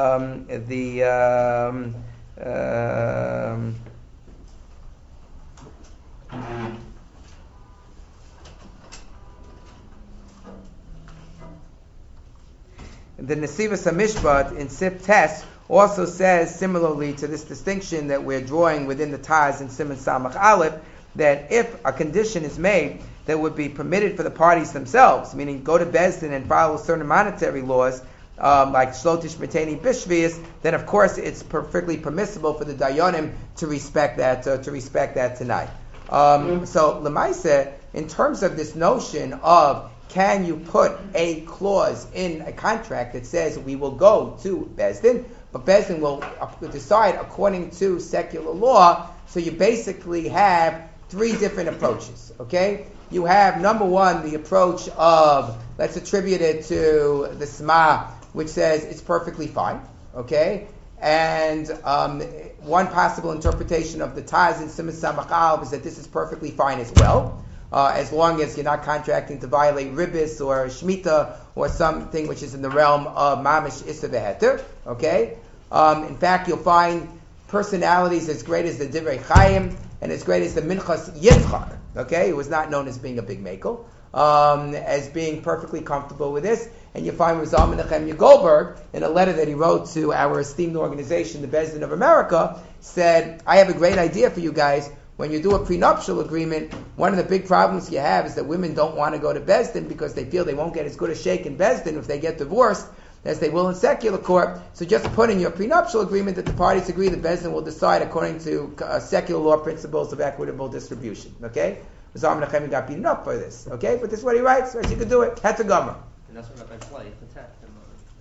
the Nesivas HaMishpat in Sif Tes also says similarly to this distinction that we're drawing within the Taz in Siman Samach Aleph, that if a condition is made that would be permitted for the parties themselves, meaning go to Bezdin and follow certain monetary laws, like Shlotish Meteni Bishvius, then of course it's perfectly permissible for the Dayanim to respect that tonight. So Lemaise, in terms of this notion of can you put a clause in a contract that says we will go to Bezdin, but Bezdin will decide according to secular law, so you basically have three different approaches, okay? You have, number one, the approach of, let's attribute it to the Sma, which says it's perfectly fine, okay? And one possible interpretation of the Taz in Siman Samach Aleph is that this is perfectly fine as well, as long as you're not contracting to violate Ribis or Shemitah or something which is in the realm of Mamish Issa V'Heter, okay? In fact, you'll find personalities as great as the Divrei Chaim and as great as the Minchas Yitzchak, okay, who was not known as being a big makel, as being perfectly comfortable with this. And you find Rizal Menachem Goldberg, in a letter that he wrote to our esteemed organization, the Bezdin of America, said, I have a great idea for you guys. When you do a prenuptial agreement, one of the big problems you have is that women don't want to go to Bezdin because they feel they won't get as good a shake in Bezdin if they get divorced as they will in secular court. So just put in your prenuptial agreement that the parties agree that Bezdin will decide according to secular law principles of equitable distribution. Okay? Rizal Menachem got beaten up for this. Okay? But this is what he writes. Right? So you could do it. Hetzagomer.
And that's what Rabbi Flight attacked him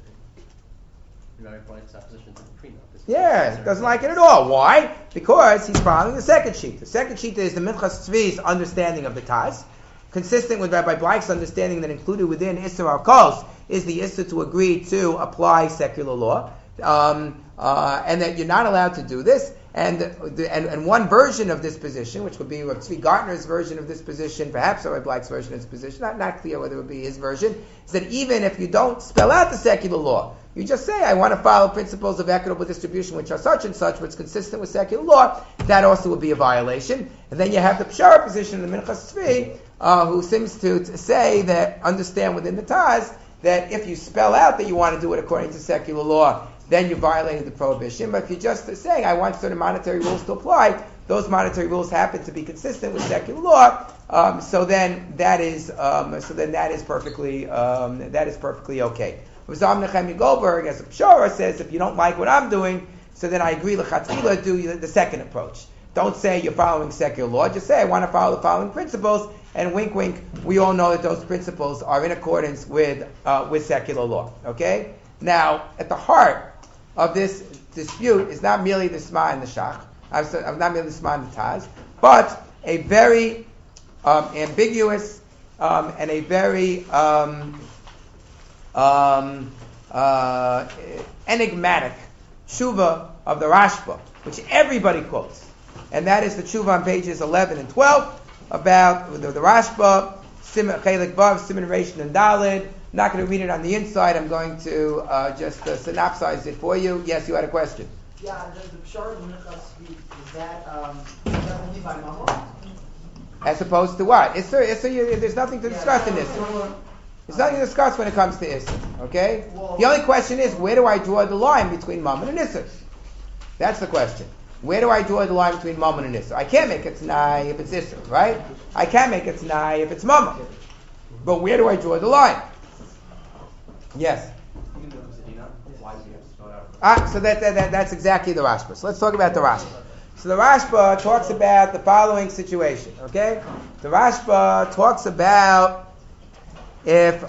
on. Rabbi Flight's opposition to the prenup.
Yeah, doesn't like it at all. Why? Because he's following the second sheet. The second sheet is the Minchas Tzvi's understanding of the Taz, consistent with Rabbi Black's understanding that included within Issur Arkos is the Issur to agree to apply secular law, and that you're not allowed to do this. And one version of this position, which would be Tzvi Gartner's version of this position, perhaps Rabbi Black's version of this position, not clear whether it would be his version, is that even if you don't spell out the secular law, you just say, I want to follow principles of equitable distribution, which are such and such, what's consistent with secular law, that also would be a violation. And then you have the Pshara position in the Minchas Tzvi, who seems to say that, understand within the Taz, that if you spell out that you want to do it according to secular law, then you violated the prohibition. But if you're just saying, I want certain monetary rules to apply, those monetary rules happen to be consistent with secular law, so then that is perfectly okay. Rizal Menachem Goldberg, as a Pshara, says, if you don't like what I'm doing, so then I agree l'chatchila, do the second approach. Don't say you're following secular law, just say I want to follow the following principles, and wink wink, we all know that those principles are in accordance with secular law. Okay? Now, at the heart of this dispute is not merely the Sma and the Shach, not merely the Sma and the Taz, but a very ambiguous and a very enigmatic tshuva of the Rashba, which everybody quotes. And that is the tshuva on pages 11 and 12 about the Rashba, Siman Chelik Vav, Siman Reish and Daled. I'm not going to read it on the inside. I'm going to just synopsize it for you. Yes, you had a question.
Yeah, the Pshar of Minchas, is that only by Mama?
As opposed to what? There's nothing to discuss in this. There's nothing to discuss when it comes to Issur. Okay? The only question is, where do I draw the line between Mammon and Issur? That's the question. Where do I draw the line between Mammon and Issur? I can't make it T'nai if it's Issur, right? I can't make it T'nai if it's Mammon. But where do I draw the line? Yes?
Even though it's Zedina, why do you have to spell it out?
So that's exactly the Rashba. So let's talk about the Rashba. So the Rashba talks about the following situation, okay? The Rashba talks about if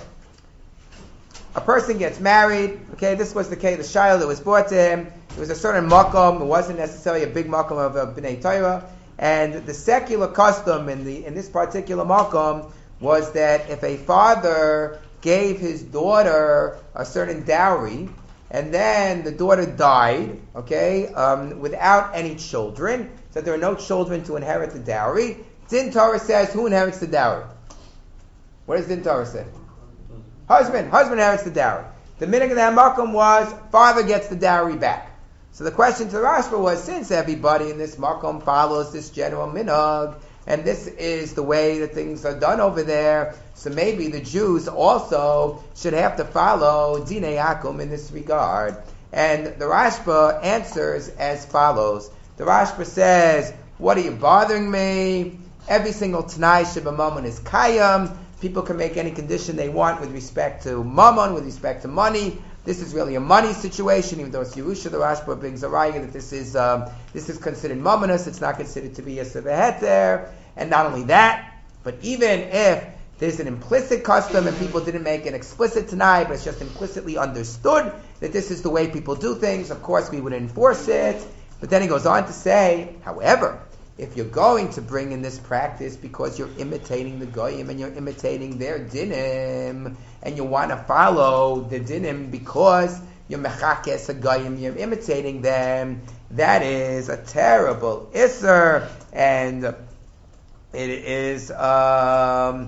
a person gets married, okay, this was the case, the child that was brought to him, it was a certain makom, it wasn't necessarily a big makom of Bnei Torah, and the secular custom in this particular makom was that if a father gave his daughter a certain dowry, and then the daughter died, okay, without any children, so there are no children to inherit the dowry, Din Torah says, who inherits the dowry? What does Din Torah say? Husband inherits the dowry. The minhag of the makom was, father gets the dowry back. So the question to the Rashba was, since everybody in this makom follows this general minhag, and this is the way that things are done over there, so maybe the Jews also should have to follow Dinei Akum in this regard. And the Rashba answers as follows. The Rashba says, what are you bothering me? Every single T'nai Sheba Mammon is Kayam. People can make any condition they want with respect to Mammon, with respect to money. This is really a money situation, even though it's Yerusha. The Rashba brings a raya that this is considered Mammonus. It's not considered to be a Sevaheter. And not only that, but even if there's an implicit custom and people didn't make an explicit T'nai, but it's just implicitly understood that this is the way people do things, of course we would enforce it. But then he goes on to say, however, if you're going to bring in this practice because you're imitating the Goyim and you're imitating their dinim, and you want to follow the dinim because you're mechakes a Goyim, you're imitating them, that is a terrible Issur, and it is an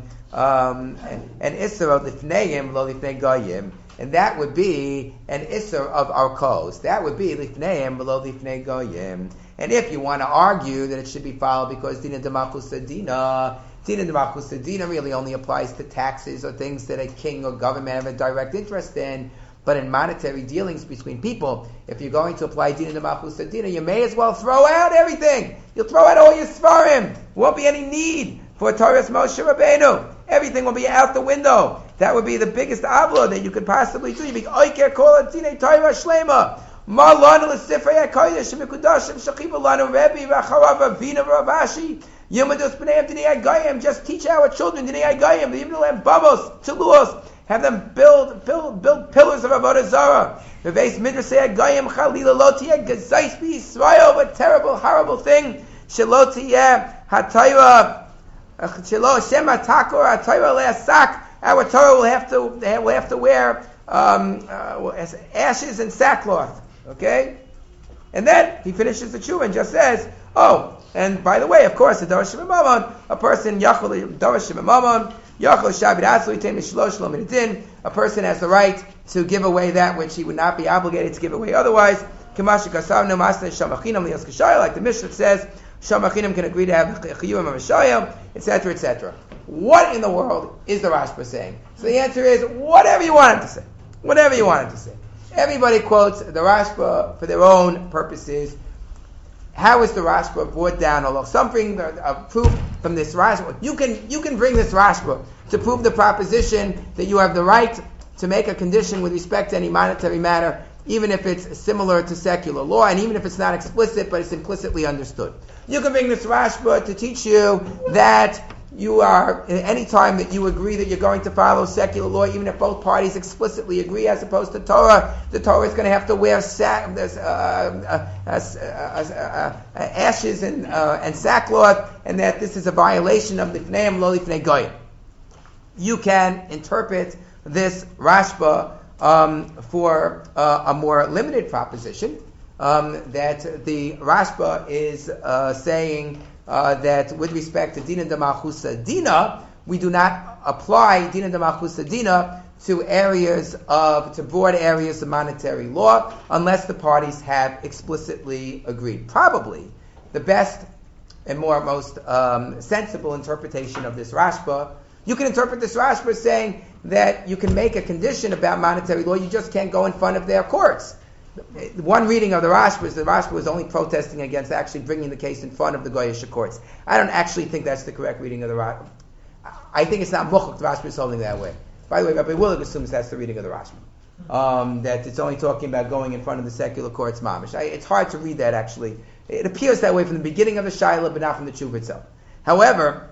Issur of Lifneim lo Lifnei Goyim, and that would be an Issur of our Kos. That would be Lifneim lo Lifnei Goyim. And if you want to argue that it should be followed because Dina D'Malchus Adina really only applies to taxes or things that a king or government have a direct interest in, but in monetary dealings between people, if you're going to apply Dina D'Malchus Adina, you may as well throw out everything. You'll throw out all your Sfarim. Won't be any need for Torah's Moshe Rabbeinu. Everything will be out the window. That would be the biggest avla that you could possibly do. You'd be Oiker Kol Adine Torah Shlema. Ma lanu l'sifrei HaKodesh shemikudashim shachiva lanu Rebbe v'acharav Avina v'Ravashi Yomedus b'nei Dinei Agayim. Just teach our children Dinei Agayim. Even have babos, tuluos, have them build pillars of Avodah Zarah. V'veis midrasei Agayim chalila lo tiyeh gezais b'Yisrael. What terrible, horrible thing. Shelo tiyeh hatayra shelo shem hatakor hatayra le'asak. Our Torah will have to wear ashes and sackcloth. Okay? And then he finishes the tshuva and just says, oh, and by the way, of course, a Darash Shemamon, a person, Yachol Darash Shemamon, Yachol Shabbat Asli Tem Shlosh Lo Minidin, a person has the right to give away that which he would not be obligated to give away otherwise. Kamash Kasavnu Masna Shamachinam Lias Kashayah, like the Mishnah says, Shamachinam can agree to have Chiyuim Amashayim, etc., etc. What in the world is the Rashba saying? So the answer is, whatever you want him to say. Whatever you want him to say. Everybody quotes the Rashba for their own purposes. How is the Rashba brought down? Although something proof from this Rashba, you can bring this Rashba to prove the proposition that you have the right to make a condition with respect to any monetary matter, even if it's similar to secular law, and even if it's not explicit, but it's implicitly understood. You can bring this Rashba to teach you that you are, any time that you agree that you're going to follow secular law, even if both parties explicitly agree, as opposed to Torah, the Torah is going to have to wear ashes and sackcloth, and that this is a violation of Lifneim Lo Lifnei Goyim. You can interpret this Rashba for a more limited proposition, that the Rashba is saying that with respect to Dina de Malchusa Dina, we do not apply Dina de Malchusa Dina to broad areas of monetary law unless the parties have explicitly agreed. Probably the best and most sensible interpretation of this Rashba, you can interpret this Rashba saying that you can make a condition about monetary law, you just can't go in front of their courts. One reading of the Rashba is the Rashba was only protesting against actually bringing the case in front of the Goyish courts. I don't actually think that's the correct reading of the Rashba. I think it's not Muchuk, the Rashba is holding that way. By the way, Rabbi Willig assumes that's the reading of the Rashba. That it's only talking about going in front of the secular courts mamish. It's hard to read that actually. It appears that way from the beginning of the Shaila, but not from the Tshuva itself. However,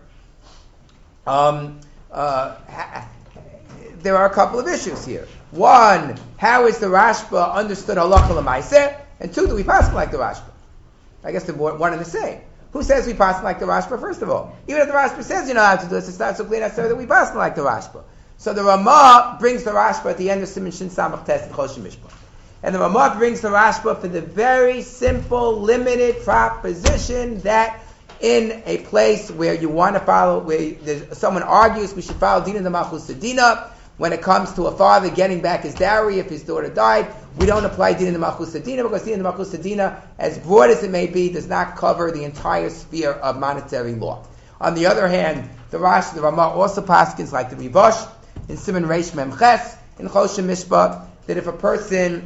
there are a couple of issues here. One, how is the Rashba understood halacha l'maaseh? And two, do we pass like the Rashba? I guess they're one and the same. Who says we pass like the Rashba, first of all? Even if the Rashba says you know how to do this, it's not so clear necessarily that we pass like the Rashba. So the Ramah brings the Rashba at the end of Siman Shin Samach Tes and Choshim Mishpah. And the Ramah brings the Rashba for the very simple, limited proposition that in a place where you want to follow, where someone argues we should follow Dina de Malchusa Dina, when it comes to a father getting back his dowry if his daughter died, we don't apply Dina de Malchusa Dina because Dina de Malchusa Dina, as broad as it may be, does not cover the entire sphere of monetary law. On the other hand, the Ramah also paskins like the Rivosh in Siman Reish Mem Ches in Choshim Mishpah, that if a person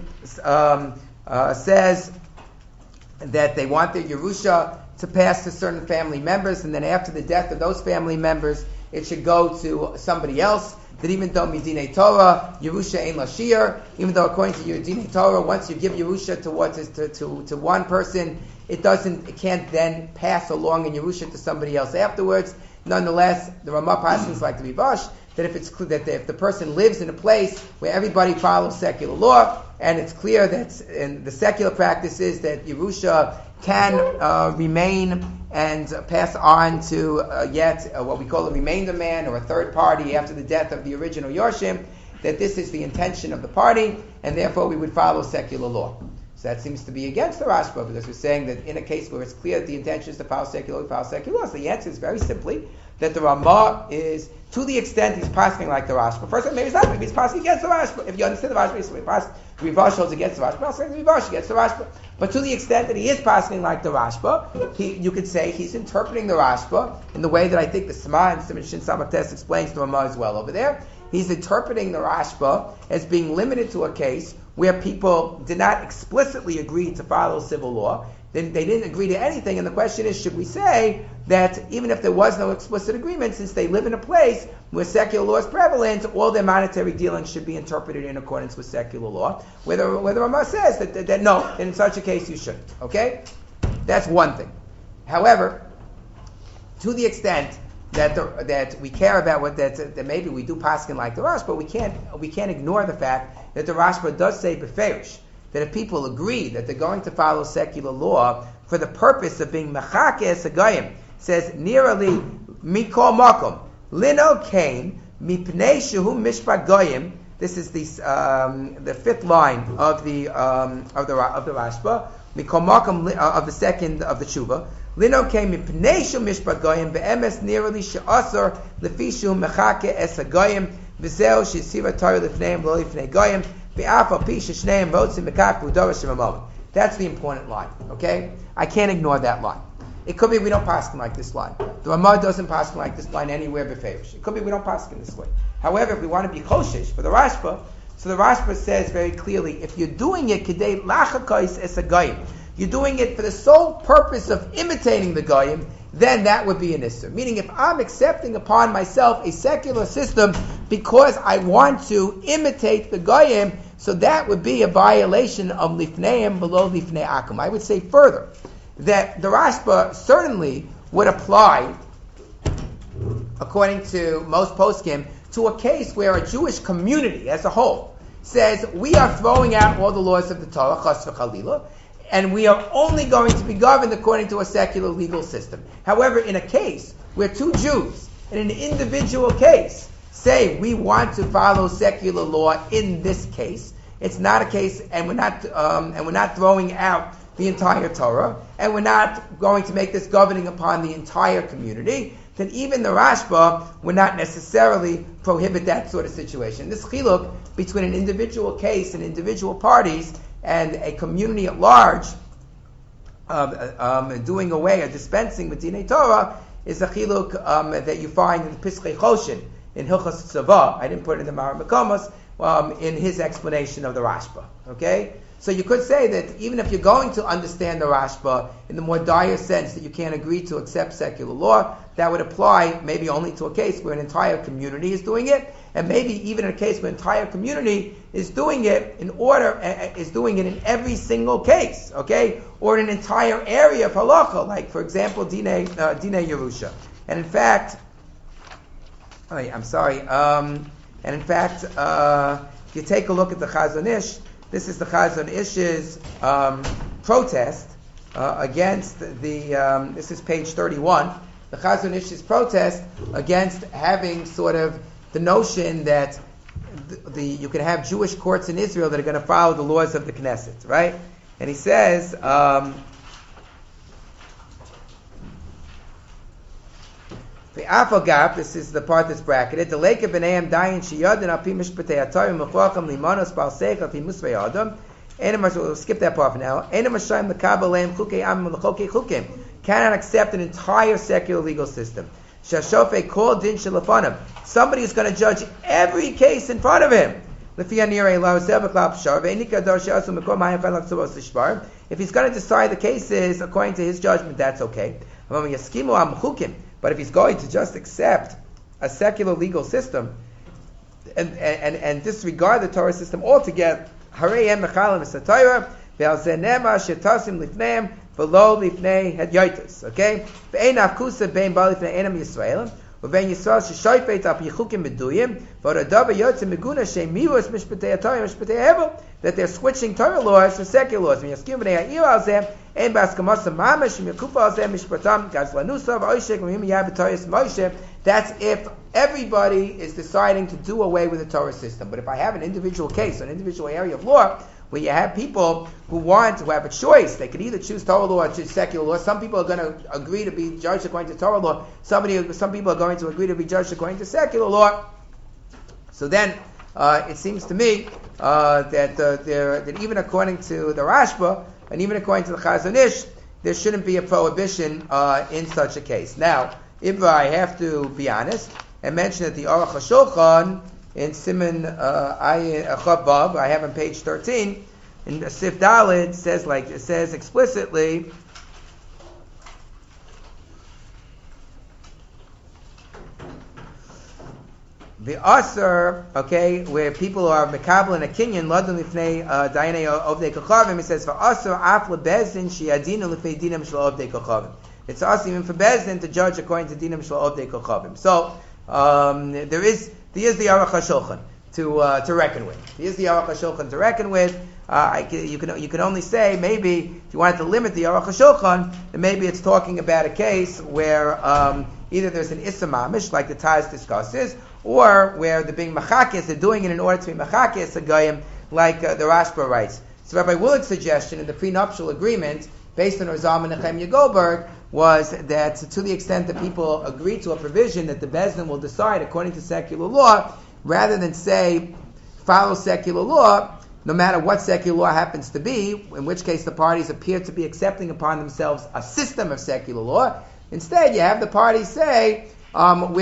says that they want their Yerusha to pass to certain family members, and then after the death of those family members, it should go to somebody else, that even though Midinei Torah, Yerusha Ein Lashir, even though according to Midinei Torah, once you give Yerusha to one person, it can't then pass along in Yerusha to somebody else afterwards. Nonetheless, the Ramah passes like the Rivash, that if the person lives in a place where everybody follows secular law, and it's clear that in the secular practice is that Yerusha can remain and pass on to what we call a remainder man or a third party after the death of the original Yorshim, that this is the intention of the party, and therefore we would follow secular law. So that seems to be against the Rashba, because we're saying that in a case where it's clear that the intention is to follow secular law, we follow secular law. So the answer is very simply that the Ramah is, to the extent he's passing like the Rashba. First, maybe he's not, maybe he's passing against the Rashba. If you understand the Rashba, he's passing. Rivash holds against the Rashba. Also, Rivash against the Rashba. But to the extent that he is passing like the Rashba, you could say he's interpreting the Rashba in the way that I think the Sma and Siman Shin Samach Tes explains the Ramah as well over there. He's interpreting the Rashba as being limited to a case where people did not explicitly agree to follow civil law. Then they didn't agree to anything, and the question is, should we say that even if there was no explicit agreement, since they live in a place where secular law is prevalent, all their monetary dealings should be interpreted in accordance with secular law? Whether Ramah says that no, in such a case you shouldn't. Okay, that's one thing. However, to the extent that we care about that maybe we do paskin like the Rashba, we can't ignore the fact that the Rashba does say beferish that if people agree that they're going to follow secular law for the purpose of being mechakes agayim, says nirali mikol makom lino kain mipnei shehu mishpat goyim. This is the fifth line of the Rashba. Mikol makom of the second of the tshuva. Lino kain mipnei shehu mishpat goyim beemes nirali she'asar lefi shehu mechake es agayim v'zeu she'sira Torah lifneim lo lifnei goyim. That's the important line, okay? I can't ignore that line. It could be we don't pass like this line. The Ramah doesn't pass like this line anywhere but favorish. It could be we don't pass in this way. However, if we want to be choshesh for the Rashba, so the Rashba says very clearly, if you're doing it kedei lachakais es a goyim, you're doing it for the sole purpose of imitating the goyim, then that would be an issur. Meaning, if I'm accepting upon myself a secular system because I want to imitate the goyim, so that would be a violation of lifneim below lifnei akum. I would say further that the Rashba certainly would apply according to most poskim, to a case where a Jewish community as a whole says, we are throwing out all the laws of the Torah, chas v'chalila, and we are only going to be governed according to a secular legal system. However, in a case where two Jews, in an individual case, say we want to follow secular law in this case, it's not a case, and we're not throwing out the entire Torah, and we're not going to make this governing upon the entire community, then even the Rashba would not necessarily prohibit that sort of situation. This chiluk between an individual case and individual parties and a community at large doing away or dispensing with Dinei Torah is a chiluk that you find in Piskei Choshen, in Hilchos Tzava. I didn't put it in the Mara Mekomos, in his explanation of the Rashba. Okay? So you could say that even if you're going to understand the Rashba in the more dire sense that you can't agree to accept secular law, that would apply maybe only to a case where an entire community is doing it, and maybe even in a case where an entire community is doing it in every single case, okay, or in an entire area of halacha, like for example, Dinei Yerusha. And in fact, if you take a look at the Chazon Ish, this is the Chazon Ish's protest against the. This is page 31. The Chazon Ish's protest against having sort of the notion that you can have Jewish courts in Israel that are going to follow the laws of the Knesset, right? And he says. The Afogap, this is the part that's bracketed. The lake of B'nayim dayin sheyadin api mishpatei atayim mechwacham limanos bal seich api musvei adam. We'll skip that part for now. Ena mashayim lekabel leim chukei am l'chokei chukim. Cannot accept an entire secular legal system. Shashofei kol din shelafanim. Somebody is going to judge every case in front of him. If he's going to decide the cases according to his judgment, that's okay. But if he's going to just accept a secular legal system and disregard the Torah system altogether, okay? ובין ישראל ששויפט על פי חוקים מדויים, ועוד הדבר יוצא מגונה שהם מירוס משפטי התורה ומשפטי ההבל, that they're switching Torah laws for secular laws. ויסכים בני העיר על זה, אין בהסכמות ממש, אם יקופו על זה משפטם, גזלנוסה ואוישק, ואם יהיה בתורת מוישה, that's if everybody is deciding to do away with the Torah system. But if I have an individual case, an individual area of law, where you have people who have a choice, they could either choose Torah law or choose secular law. Some people are going to agree to be judged according to Torah law. Some people are going to agree to be judged according to secular law. So then, it seems to me that even according to the Rashba and even according to the Chazon Ish, there shouldn't be a prohibition in such a case. Now, if I have to be honest and mention that the Aruch HaShulchan in Siman Chav, I have on page 13, in Sif Daled says explicitly, the Asr, okay, where people are Mekabel and a Kinyan, Ladon Lifnei Dayanei Ovdei Kochavim, it says, for Asr Af Lebezin Shiadinu Lifnei Dinam Shlo Ovdei Kochavim. It's Asr even for Bezdin to judge according to Dinam Shlo Ovdei Kochavim. So, there is the Aruch HaShulchan to reckon with. He is the Aruch HaShulchan to reckon with. You can only say, maybe, if you wanted to limit the Aruch HaShulchan, then maybe it's talking about a case where either there's an Issa Mamish, like the Taz discusses, or where they're being Machakis, they're doing it in order to be Machakis, a Goyim, like the Rashba writes. So Rabbi Willard's suggestion in the prenuptial agreement, based on Razam and Nechemia Goldberg, was that to the extent that people agree to a provision that the Bezdin will decide according to secular law, rather than say, follow secular law, no matter what secular law happens to be, in which case the parties appear to be accepting upon themselves a system of secular law. Instead, you have the parties say, we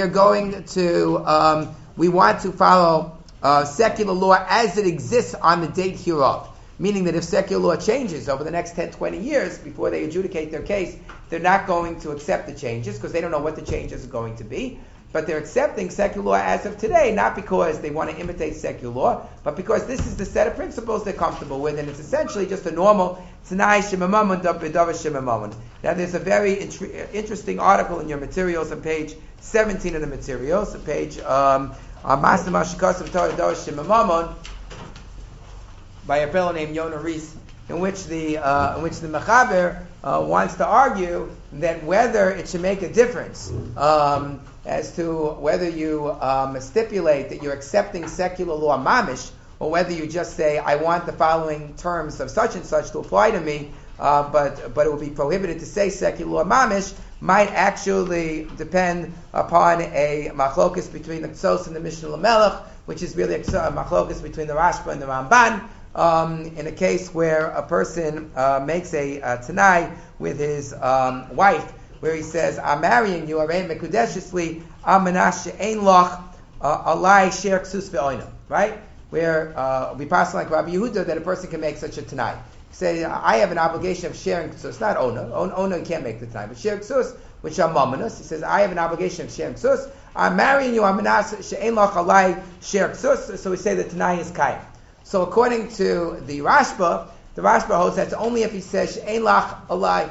want to follow secular law as it exists on the date hereof. Meaning that if secular law changes over the next 10, 20 years before they adjudicate their case, they're not going to accept the changes because they don't know what the changes are going to be. but they're accepting secular law as of today, not because they want to imitate secular law, but because this is the set of principles they're comfortable with, and it's essentially just a normal Tanai Shemamamun B'Davar Shemamamun. Now there's a very interesting article in your materials on page 17 of the materials, on page Master Mashikasav Torah Davar Shemamamun, by a fellow named Yonah Rees, in which the Mechaber wants to argue that whether it should make a difference as to whether you stipulate that you're accepting secular law mamish, or whether you just say, I want the following terms of such and such to apply to me, but it will be prohibited to say secular law mamish, might actually depend upon a machlokus between the Ktsos and the Mishnah Lamelech, which is really a machlokus between the Rashba and the Ramban, in a case where a person makes a Tanai with his wife, where he says, I'm marrying you, Arei Mekudeshesli, Amanash Ein Loch, Alai Sher Ksus Ve'oina, right? Where we pass like Rabbi Yehuda that a person can make such a Tanai. Say, I have an obligation of sharing Ksus, not Ona. Ona can't make the Tanai, but Sher Ksus, which are Mamonos. He says, I have an obligation of sharing Ksus. I'm marrying you, Amanash She'ein Loch, Alai Sher Ksus. So we say the Tanai is Kayim. So according to the Rashba holds that's only if he says she'ein lach alai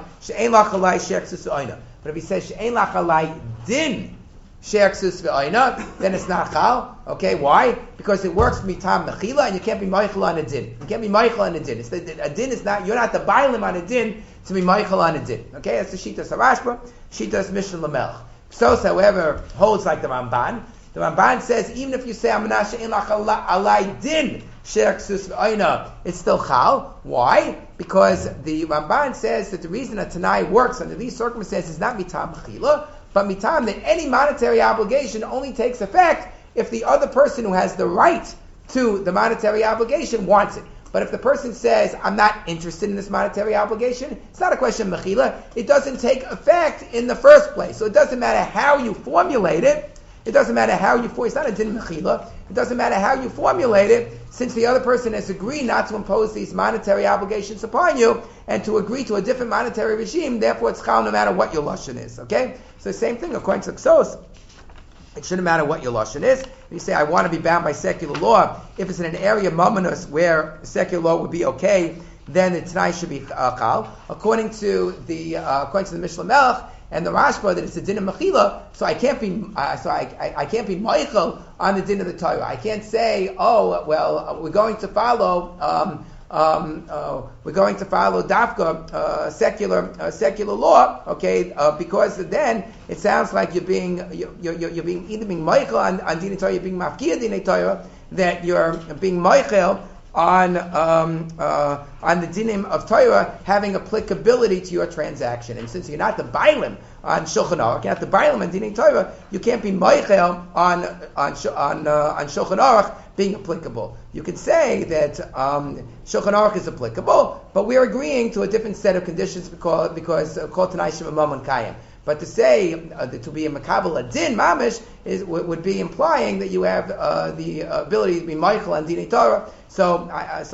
sher ksus ve'oina. But if he says she'ein lach alai din sher ksus ve'oina, then it's not chal. Okay, why? Because it works mitam mechila, and you can't be meichel on a din. You can't be meichel on a din. A din is not. You're not the bailim on a din to be meichel on a din. Okay, that's the shitas Rashba. Shitas Mishnah Lamelech. Sos, however, holds like the Ramban. The Ramban says even if you say Amanash she'ein lach alai din Sher Ksus Ve'oina, it's still Chal. Why? Because the Ramban says that the reason a Tanai works under these circumstances is not Mitam Mechila, but Mitam that any monetary obligation only takes effect if the other person who has the right to the monetary obligation wants it. But if the person says, I'm not interested in this monetary obligation, it's not a question of Mechila. It doesn't take effect in the first place. So it doesn't matter how you formulate it. It doesn't matter how you it's not a din mechila. It doesn't matter how you formulate it, since the other person has agreed not to impose these monetary obligations upon you and to agree to a different monetary regime. Therefore, it's chal no matter what your lashon is. Okay, so the same thing according to Ksos. It shouldn't matter what your lashon is. If you say I want to be bound by secular law, if it's in an area mamonos where secular law would be okay, then the Tanai should be chal. According to the Mishnah Melech and the Rashba, that it's a din of mechila, so I can't be I can't be meichel on the din of the Torah. I can't say, we're going to follow dafka secular law, okay? Because then it sounds like you're being either being meichel on din Torah, you're being mafkia din Torah, that you're being meichel on the dinim of Torah having applicability to your transaction. And since you're not the bailim on Shulchan Aruch, you're not the bailim on dinim Torah, you can't be meichel on Shulchan Aruch being applicable. You can say that Shulchan Aruch is applicable, but we're agreeing to a different set of conditions because called Tanai Shemamamun Kayim. But to say to be a makabel a din mamish would be implying that you have the ability to be meichel on dinei Torah. So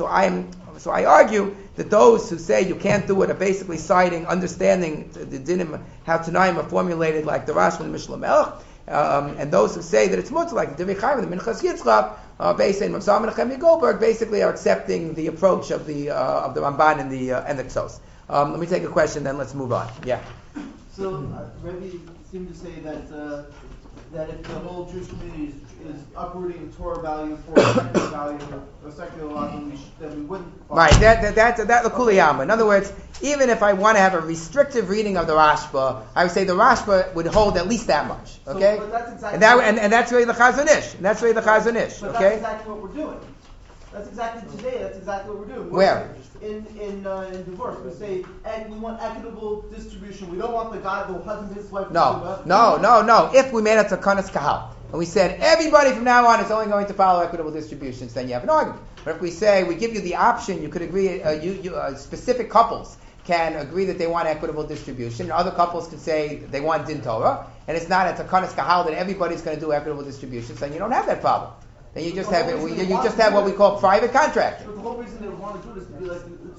I argue that those who say you can't do it are basically understanding the dinim how Tanaim are formulated like the Rashba and Mishnah Melech, and those who say that it's mutter like the Divrei Chaim and the Minchas Yitzchak, based on Mamsar Menachem Goldberg, basically are accepting the approach of the Ramban and the Ksos. Let me take a question, then let's move on. Yeah.
So, Rebbe seemed to say that if the whole Jewish community is uprooting Torah value for secular value or secular law, then we wouldn't.
Right, that's l'kuliyama. In other words, even if I want to have a restrictive reading of the Rashba, I would say the Rashba would hold at least that much. Okay,
but that's exactly
and that's really the Chazon Ish.
But
okay,
that's exactly what we're doing. That's exactly today. That's exactly what we're doing.
Where?
In divorce, we say, and we want equitable distribution. We don't want the husband and his wife.
No. If we made it to Kanas Kahal, and we said everybody from now on is only going to follow equitable distributions, then you have an argument. But if we say we give you the option, you could agree. Specific couples can agree that they want equitable distribution. And other couples can say they want din Torah, and it's not a Kanas Kahal that everybody's going to do equitable distributions. Then you don't have that problem. Then you just have what we call private contract.
But the whole reason they want to do this is to be like,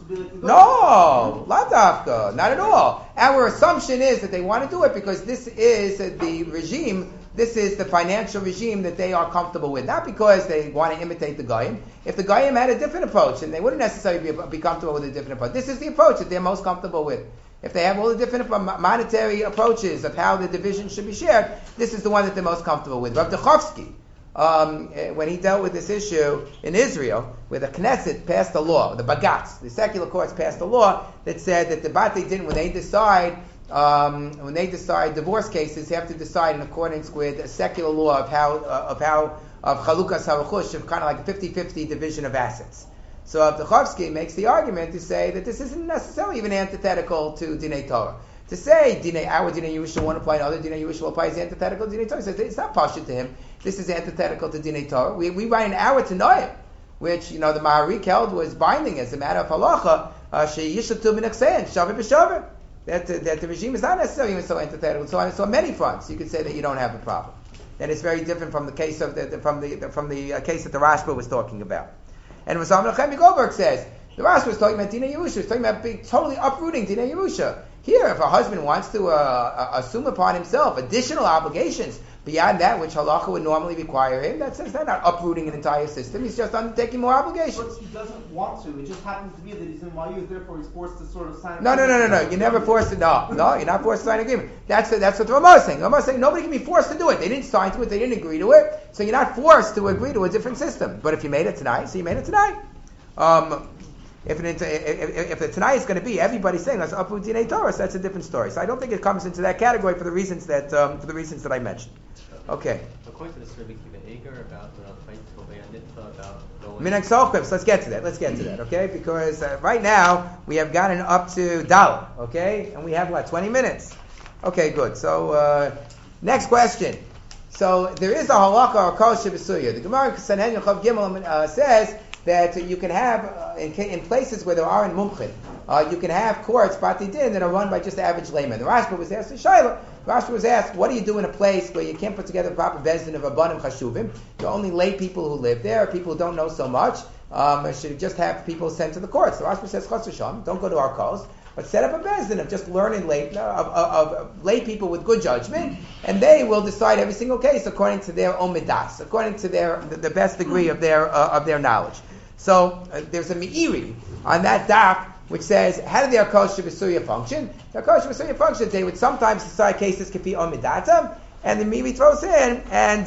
to be like the
No, ladavka, not at all. Our assumption is that they want to do it because this is the regime, this is the financial regime that they are comfortable with. Not because they want to imitate the Goyim. If the Goyim had a different approach, and they wouldn't necessarily be comfortable with a different approach, this is the approach that they're most comfortable with. If they have all the different monetary approaches of how the division should be shared, this is the one that they're most comfortable with. Rav Dechovsky, when he dealt with this issue in Israel, where the Knesset passed a law, the Bagatz, the secular courts passed a law that said that the Batei Din, when they decide divorce cases, they have to decide in accordance with a secular law of Chalukas HaRechush, of kind of like a 50-50 division of assets. So Avdechovsky makes the argument to say that this isn't necessarily even antithetical to Dinei Torah. To say our Dinei Yerusha won't apply and other Dinei Yerusha will apply is antithetical to Dinei Torah. He says it's not pashut to him. This is antithetical to Dinei Torah. We write an hour Tanoim, which the Maharik held was binding as a matter of halacha. Sheyishatu b'nechsein shaver b'shaver. That the regime is not necessarily even so antithetical. So on many fronts, you could say that you don't have a problem. That it's very different from the case of from the case that the Rashba was talking about. And Rav Menachem Goldberg says, the Rashba was talking about Dinei Yerusha, was talking about totally uprooting Dinei Yerusha. Here, if a husband wants to assume upon himself additional obligations beyond that which halacha would normally require him, that's not uprooting an entire system, he's just undertaking more obligations.
But he doesn't want to, it just happens to be that he's in YU, therefore he's forced to sort of sign
No, you're never forced to, no, you're not forced to sign an agreement. That's what the Ramah is saying. The Ramah is saying nobody can be forced to do it. They didn't sign to it, they didn't agree to it, so you're not forced to agree to a different system. But if you made it tonight, so you made it tonight. If the tonight is going to be everybody saying let's uproot Dinei Torah, so that's a different story. So I don't think it comes into that category for the reasons that I mentioned. Okay.
According to the Rabbi Akiva Eiger about
Minhag Solchim. Let's get to that. Okay, because right now we have gotten up to Dalet. Okay, and we have 20 minutes. Okay, good. So next question. So there is a halacha or kol shebisuya. The Gemara Sanhedrin Chav Gimel says that you can have, in places where there aren't mumchim, you can have courts, Batei Din, that are run by just average laymen. The Rashba was asked, what do you do in a place where you can't put together a proper bezdin of Abanim Chashuvim? There are only lay people who live there, people who don't know so much. Should just have people sent to the courts. The Rashba says, Chas v'sham, don't go to our calls, but set up a bezdin of just learning of lay people with good judgment, and they will decide every single case according to their own midas, according to the best degree of their knowledge. So there's a Meiri on that daf which says, how did the Arkos Shebisuya function? The Arkos Shebisuya function, they would sometimes decide cases could be omidatam, and the Meiri throws in, and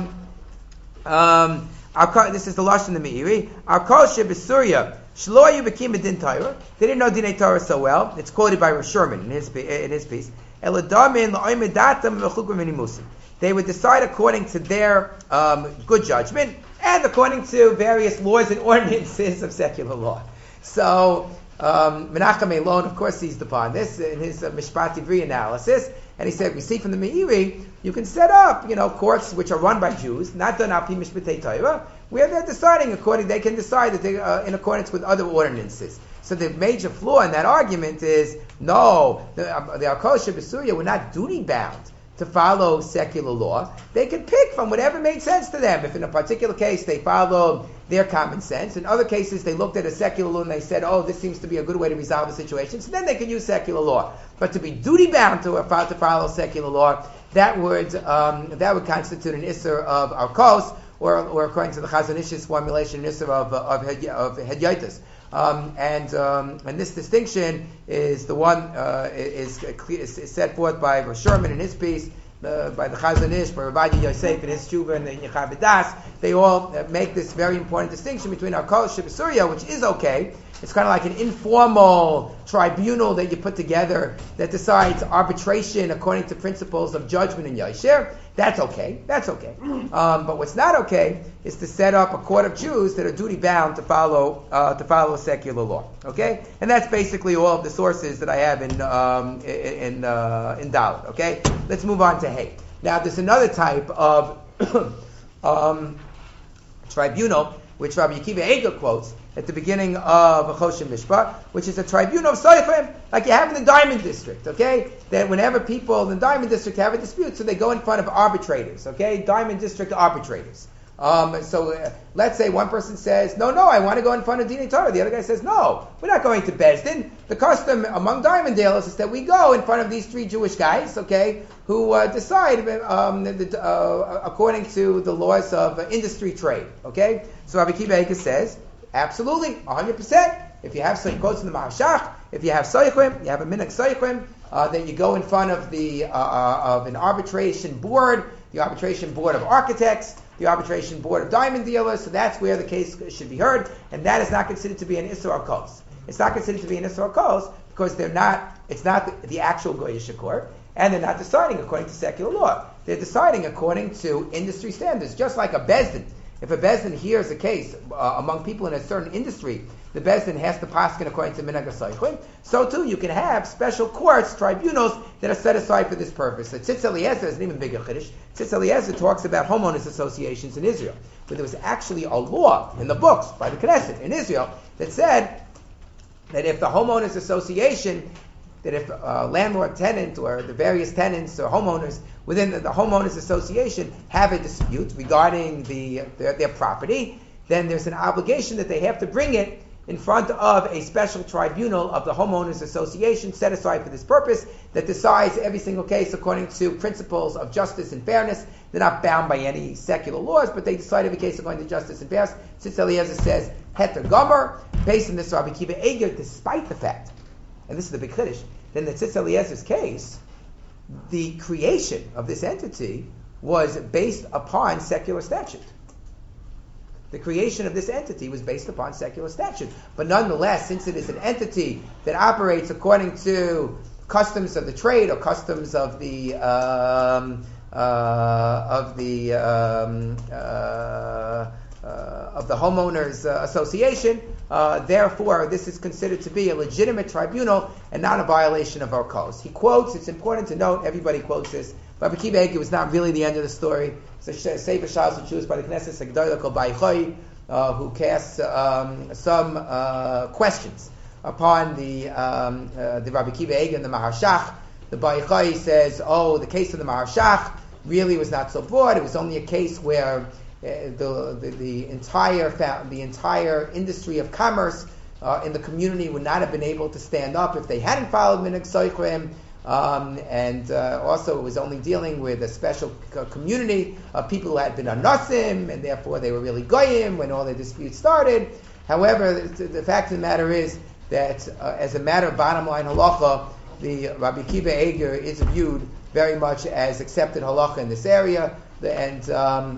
this is the Lashon in the Meiri, Arkos Shebisuya Shlo Yu Bekim Din Torah. They didn't know Dinei Torah so well. It's quoted by Rav Sherman in his piece. They would decide according to their good judgment and according to various laws and ordinances of secular law. So Menachem Elon, of course, seized upon this in his Mishpat Ivri analysis, and he said, we see from the Meiri, you can set up, courts which are run by Jews, not done al pi mishpatei Torah, where they're deciding they can decide that they in accordance with other ordinances. So the major flaw in that argument is, no, the Arkos Shebisuya were not duty bound to follow secular law. They could pick from whatever made sense to them. If in a particular case they followed their common sense, in other cases they looked at a secular law and they said, this seems to be a good way to resolve a situation, so then they could use secular law. But to be duty bound to follow secular law, that would constitute an isser of Arkos, or according to the Chazon Ish's formulation, an isser of Hedyotis. And this distinction is the one is set forth by Rav Sherman in his piece, by the Chazon Ish, by Rabbi Yosef in his Tshuva, and the Yechav Das. They all make this very important distinction between Arkos Shebisuya, which is okay. It's kind of like an informal tribunal that you put together that decides arbitration according to principles of judgment and Yosher. That's okay. But what's not okay is to set up a court of Jews that are duty bound to follow secular law. Okay, and that's basically all of the sources that I have in Dalet. Okay, let's move on to Hay. Now, there's another type of tribunal which Rabbi Akiva Eiger quotes at the beginning of Choshen Mishpat, which is a tribunal of Soifim, like you have in the Diamond District, okay? That whenever people in the Diamond District have a dispute, so they go in front of arbitrators, okay? Diamond District arbitrators. Let's say one person says, no, I want to go in front of Dinei Torah. The other guy says, no, we're not going to Beis Din. The custom among diamond dealers is that we go in front of these three Jewish guys, okay, who decide according to the laws of industry trade, okay? So Rabbi Akiva Eiger says, absolutely, 100%. If you have some quotes in the Maharshach, if you have Soichim, you have a Minhag Soichim, then you go in front of the of an arbitration board, the arbitration board of architects, the arbitration board of diamond dealers. So that's where the case should be heard, and that is not considered to be an Isser Kos. It's not considered to be an Isser Kos because they're not. It's not the actual Goyish court, and they're not deciding according to secular law. They're deciding according to industry standards, just like a Beis Din. If a Beis Din hears a case among people in a certain industry, the Beis Din has to paskin according to Minhag HaSoichim. So too, you can have special courts, tribunals that are set aside for this purpose. So Tzitz Eliezer is an even bigger chiddush. Tzitz Eliezer talks about homeowners associations in Israel, where there was actually a law in the books by the Knesset in Israel that said that if the homeowners association, that if landlord, tenant, or the various tenants or homeowners within the homeowners association have a dispute regarding their property, then there's an obligation that they have to bring it in front of a special tribunal of the homeowners association set aside for this purpose that decides every single case according to principles of justice and fairness. They're not bound by any secular laws, but they decide every case according to justice and fairness. Tzitz Eliezer says, Heter Gomer, based on this Rabbi Akiva Eiger, despite the fact, and this is the big chiddush, then the Tzitz Eliezer's case, the creation of this entity was based upon secular statute. The creation of this entity was based upon secular statute. But nonetheless, since it is an entity that operates according to customs of the trade or customs of the homeowners association, therefore this is considered to be a legitimate tribunal and not a violation of our codes. He quotes, it's important to note, everybody quotes this, Rabbi Akiva Eiger was not really the end of the story. It's a Sefer Shas and Shus by the Knesset Segdola called Baichoi, who casts some questions upon the Rabbi Akiva Eiger and the Maharshach. The Baichoi says, the case of the Maharshach really was not so broad. It was only a case where the entire industry of commerce in the community would not have been able to stand up if they hadn't followed Minhag Soichim. And also it was only dealing with a special community of people who had been anasim, and therefore they were really goyim when all the disputes started. However, the fact of the matter is that as a matter of bottom line halacha, the Rabbi Akiva Eiger is viewed very much as accepted halacha in this area, and Zalman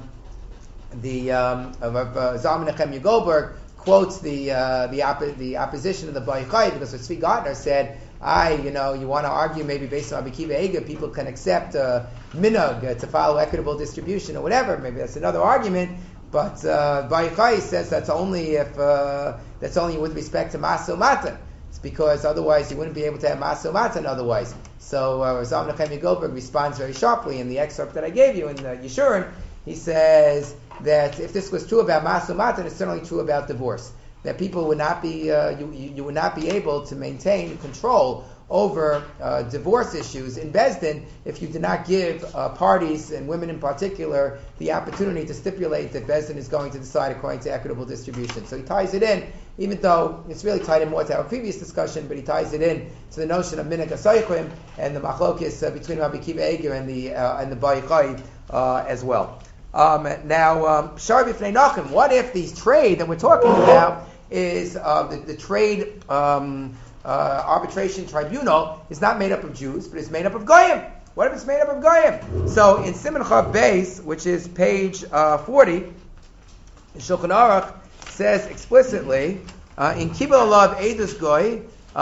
Nechemya Goldberg quotes the opposition of the Baichai because what Tzvi Gartner said, you want to argue maybe based on Rabbi Akiva Eiger, people can accept minhag to follow equitable distribution or whatever. Maybe that's another argument. But Baichai says that's only with respect to Maso Matan. It's because otherwise you wouldn't be able to have Maso Matan otherwise. So Zalman Nechemya Goldberg responds very sharply in the excerpt that I gave you in Yeshurun. He says that if this was true about Maso Matan, it's certainly true about divorce. That people would not be, you would not be able to maintain control over divorce issues in Beis Din if you did not give parties, and women in particular, the opportunity to stipulate that Beis Din is going to decide according to equitable distribution. So he ties it in, even though it's really tied in more to our previous discussion, but he ties it in to the notion of Minhag HaSoichim and the machlokes between Rabbi Akiva Eiger and the Baichai as well. Now, Shar B'fnei Nachum, what if the trade that we're talking about is the trade arbitration tribunal is not made up of Jews, but is made up of Goyim? What if it's made up of Goyim? So in Siman Chav Beis, which is page 40, the Shulchan Aruch says explicitly, in Kibbul Alav Eidus Goy,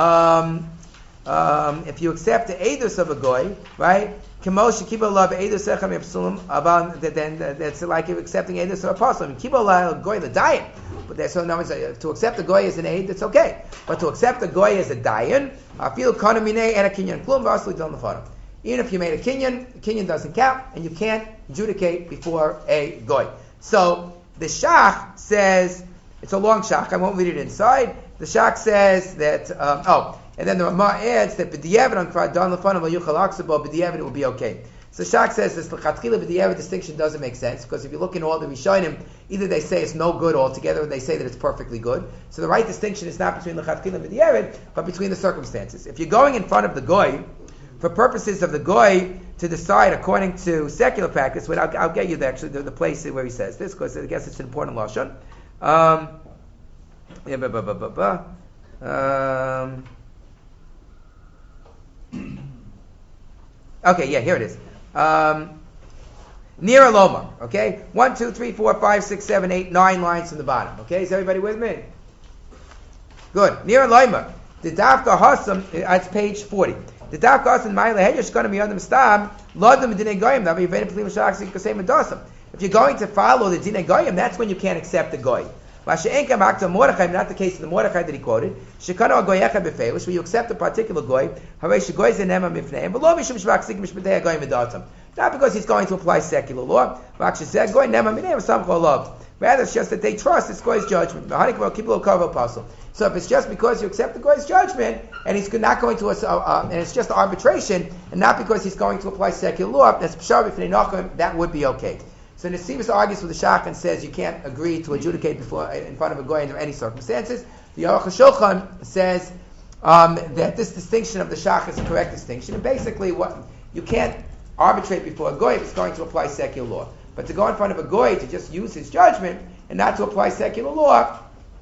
if you accept the Eidus of a Goy, right? Then that's like accepting Eidus of a apostle. Kibbul Alav Goy the Dayan. But so no, to accept a goy as an aid, it's okay. But to accept a goy as a dayan, feel kanamine and a kinyan klum vasli don lefanim. Even if you made a kinyan doesn't count, and you can't adjudicate before a goy. So the shach says, it's a long shach. I won't read it inside. The shach says that and then the Ramah adds that b'diavad on kvar don lefanim yuchal aksabo b'diavad it will be okay. So Shach says this l'chatchila b'di'evet distinction doesn't make sense because if you look in all the Rishonim, either they say it's no good altogether or they say that it's perfectly good. So the right distinction is not between l'chatchila and b'di'evet, but between the circumstances. If you're going in front of the goy, for purposes of the goy to decide according to secular practice, I'll get you the place where he says this because I guess it's an important lashon. Okay, here it is. Near a lomar. Okay, 1, 2, 3, 4, 5, 6, 7, 8, 9 lines from the bottom. Okay, is everybody with me? Good. Near a lomar. The dafka hasam. That's page 40. The dafka hasam ma'ile heyesh going to be on the stam. Lodem dinei goyim. Now, if you're going to follow the dinei goyim, that's when you can't accept the goy. Not the case of the Mordechai that he quoted. Where you accept a particular goy, not because he's going to apply secular law. Rather, it's just that they trust this goy's judgment. So if it's just because you accept the goy's judgment, and he's not going to, and it's just arbitration, and not because he's going to apply secular law, that would be okay. So Nesivus argues with the Shach and says you can't agree to adjudicate in front of a goy under any circumstances. The Aruch HaShulchan says that this distinction of the Shach is a correct distinction, and basically you can't arbitrate before a goy if it's going to apply secular law. But to go in front of a goy to just use his judgment and not to apply secular law,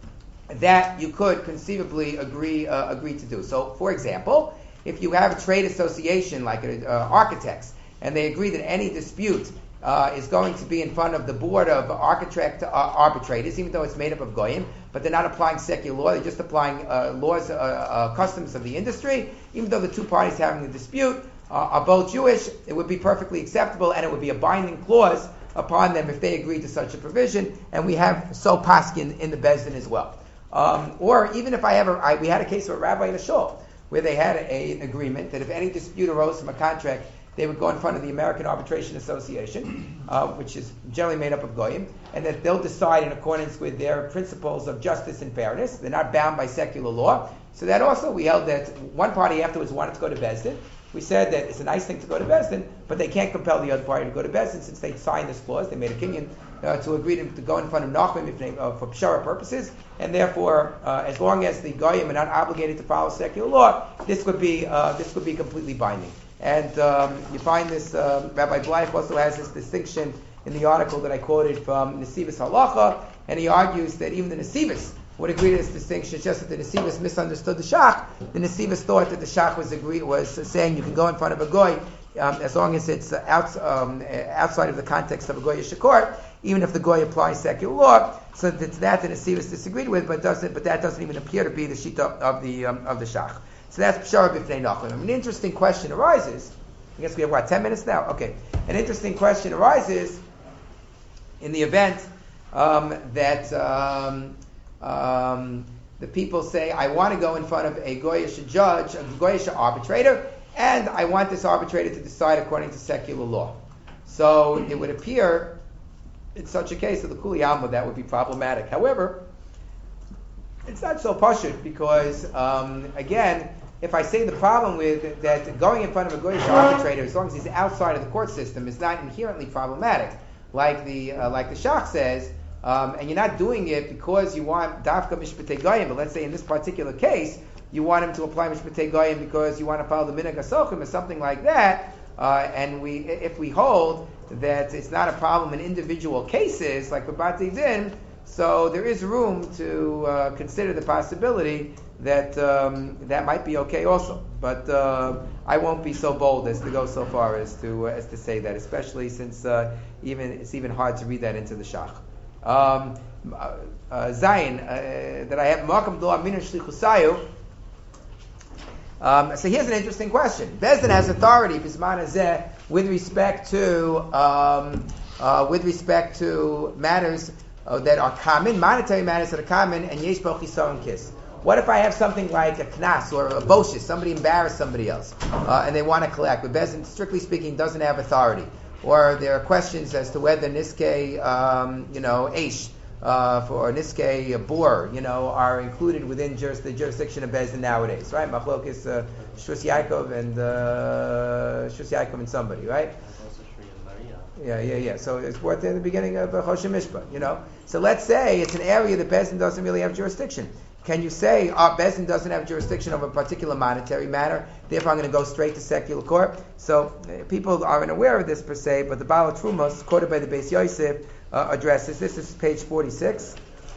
that you could conceivably agree to do. So, for example, if you have a trade association like architects, and they agree that any dispute is going to be in front of the board of architect arbitrators, even though it's made up of goyim, but they're not applying secular law, they're just applying laws, customs of the industry. Even though the two parties having the dispute are both Jewish, it would be perfectly acceptable, and it would be a binding clause upon them if they agree to such a provision, and we have so paskin in the Bezdin as well. Or even if we had a case of a rabbi in a shul, where they had an agreement that if any dispute arose from a contract, they would go in front of the American Arbitration Association, which is generally made up of goyim, and that they'll decide in accordance with their principles of justice and fairness. They're not bound by secular law. So that also we held that one party afterwards wanted to go to Bezdin. We said that it's a nice thing to go to Bezdin, but they can't compel the other party to go to Bezdin since they signed this clause. They made a kinyan to agree to go in front of Nachum for pshara purposes, and therefore, as long as the goyim are not obligated to follow secular law, this would be completely binding. And you find this, Rabbi Blythe also has this distinction in the article that I quoted from Nesivus Halacha, and he argues that even the Nesivus would agree to this distinction. It's just that the Nesivus misunderstood the Shach. The Nesivus thought that the Shach was saying you can go in front of a goy as long as it's outside of the context of a goyish court, even if the goy applies secular law. So it's that the Nesivus disagreed with, but that doesn't even appear to be the shita of the Shach. So that's Pshara B'fnei Nachum. An interesting question arises. I guess we have 10 minutes now? Okay. An interesting question arises in the event that the people say, I want to go in front of a goyish judge, a goyish arbitrator, and I want this arbitrator to decide according to secular law. So it would appear in such a case that the Kuli Alma that would be problematic. However, it's not so pashut because, again, if I say the problem with that going in front of a goyish arbitrator, as long as he's outside of the court system, is not inherently problematic, like the Shach says, and you're not doing it because you want dafka mishpatei goyim, but let's say in this particular case, you want him to apply mishpatei goyim because you want to follow the minhag hasochim or something like that, and if we hold that it's not a problem in individual cases, like B'Bati Din, so there is room to consider the possibility that that might be okay also. But I won't be so bold as to go so far as to say that, especially since it's even hard to read that into the Shach. Zayin, that I have Makam Do Amin Shlichusayu. So here's an interesting question. Bezdin has authority with respect to matters that are common, monetary matters that are common, and yesh bo chisaron kis. What if I have something like a knas or a boshis, somebody embarrassed somebody else, and they want to collect, but Bezdin, strictly speaking, doesn't have authority? Or there are questions as to whether niskei, eish, or niskei bor, are included within the jurisdiction of Bezdin nowadays, right? Machlokes Shus Yaakov and Shus Yaakov and somebody, right? Yeah. So it's brought in the beginning of Choshen Mishpah, So let's say it's an area that Bezdin doesn't really have jurisdiction. Can you say, Bezdin doesn't have jurisdiction over a particular monetary matter, therefore I'm going to go straight to secular court? So people aren't aware of this per se, but the Baal Trumos, quoted by the Beis Yosef, addresses this. This is page 46.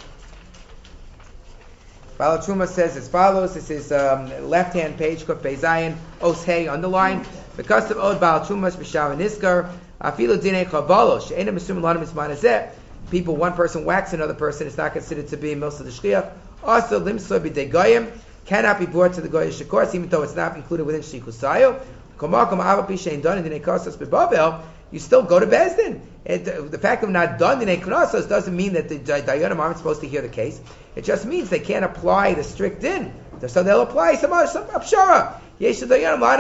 Baal Truma says as follows. This is left-hand page, Kuf Beis Zayin, Os Hey, underline. Because of Od Baal Trumas B'Shar Niskar, Afilu Dinei Chavalo, She'ena Mesum Lanim Ismanazeh. People, one person whacks another person, it's not considered to be a Milsa D'Shliach. Also, Limsoy B'Dei Goyim cannot be brought to the Goyish courts, even though it's not included within Shikusayo. Komakom Ava Pishein Done Dinei Kosas B'Bavel. You still go to Bezdin. The fact of not done Dinei Knossos doesn't mean that the Dayanim aren't supposed to hear the case. It just means they can't apply the strict din. So they'll apply some Apshara. So they apply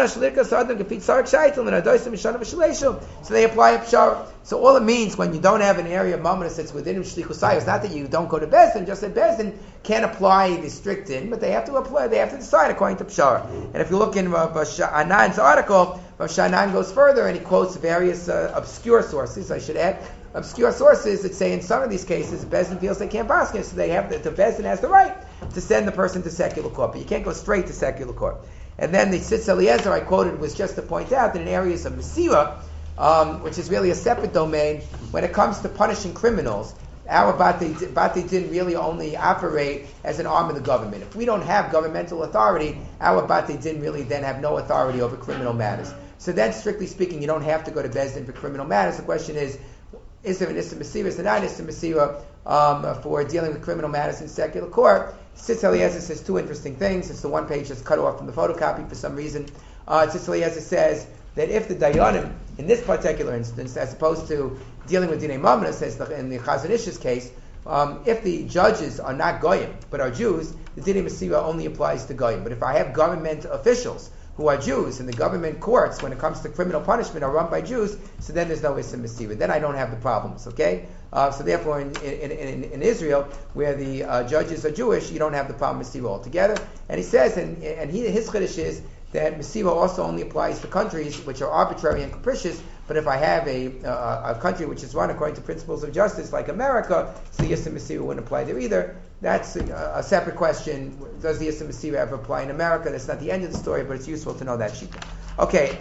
a pshara. So all it means when you don't have an area of mamonos that's within shlichusai, it's not that you don't go to Bezdin, just that Bezdin can't apply the strict din, but they have to apply. They have to decide according to pshara. And if you look in Rav Anan's article, Rav Shanan goes further and he quotes various obscure sources. I should add obscure sources that say in some of these cases Bezdin feels they can't pass it, so they have the Bezdin has the right to send the person to secular court, but you can't go straight to secular court. And then the Tzitz Eliezer I quoted was just to point out that in areas of Mesira, which is really a separate domain, when it comes to punishing criminals, our Bate Din really only operate as an arm of the government. If we don't have governmental authority, our Bate Din really then have no authority over criminal matters. So then, strictly speaking, you don't have to go to Bezdin for criminal matters. The question is there an Issa Mesira, is there not an Issa Mesira for dealing with criminal matters in secular court? Tzitz Eliezer says two interesting things. It's the one page that's cut off from the photocopy for some reason. Tzitz Eliezer says that if the Dayanim, in this particular instance, as opposed to dealing with Dinei Mamonos, as in the Chazon Ish's case, if the judges are not Goyim, but are Jews, the Dinei Mesira only applies to Goyim. But if I have government officials who are Jews, and the government courts, when it comes to criminal punishment, are run by Jews, so then there's no Issa Mesira. Then I don't have the problems, okay? So therefore, in Israel, where the judges are Jewish, you don't have the problem Mesira altogether. And he says, his chiddush is that Mesira also only applies to countries which are arbitrary and capricious, but if I have a country which is run according to principles of justice, like America, so the Issa Mesira wouldn't apply there either. That's a separate question. Does the Issa Mesira ever apply in America? That's not the end of the story, but it's useful to know that sheet. Okay,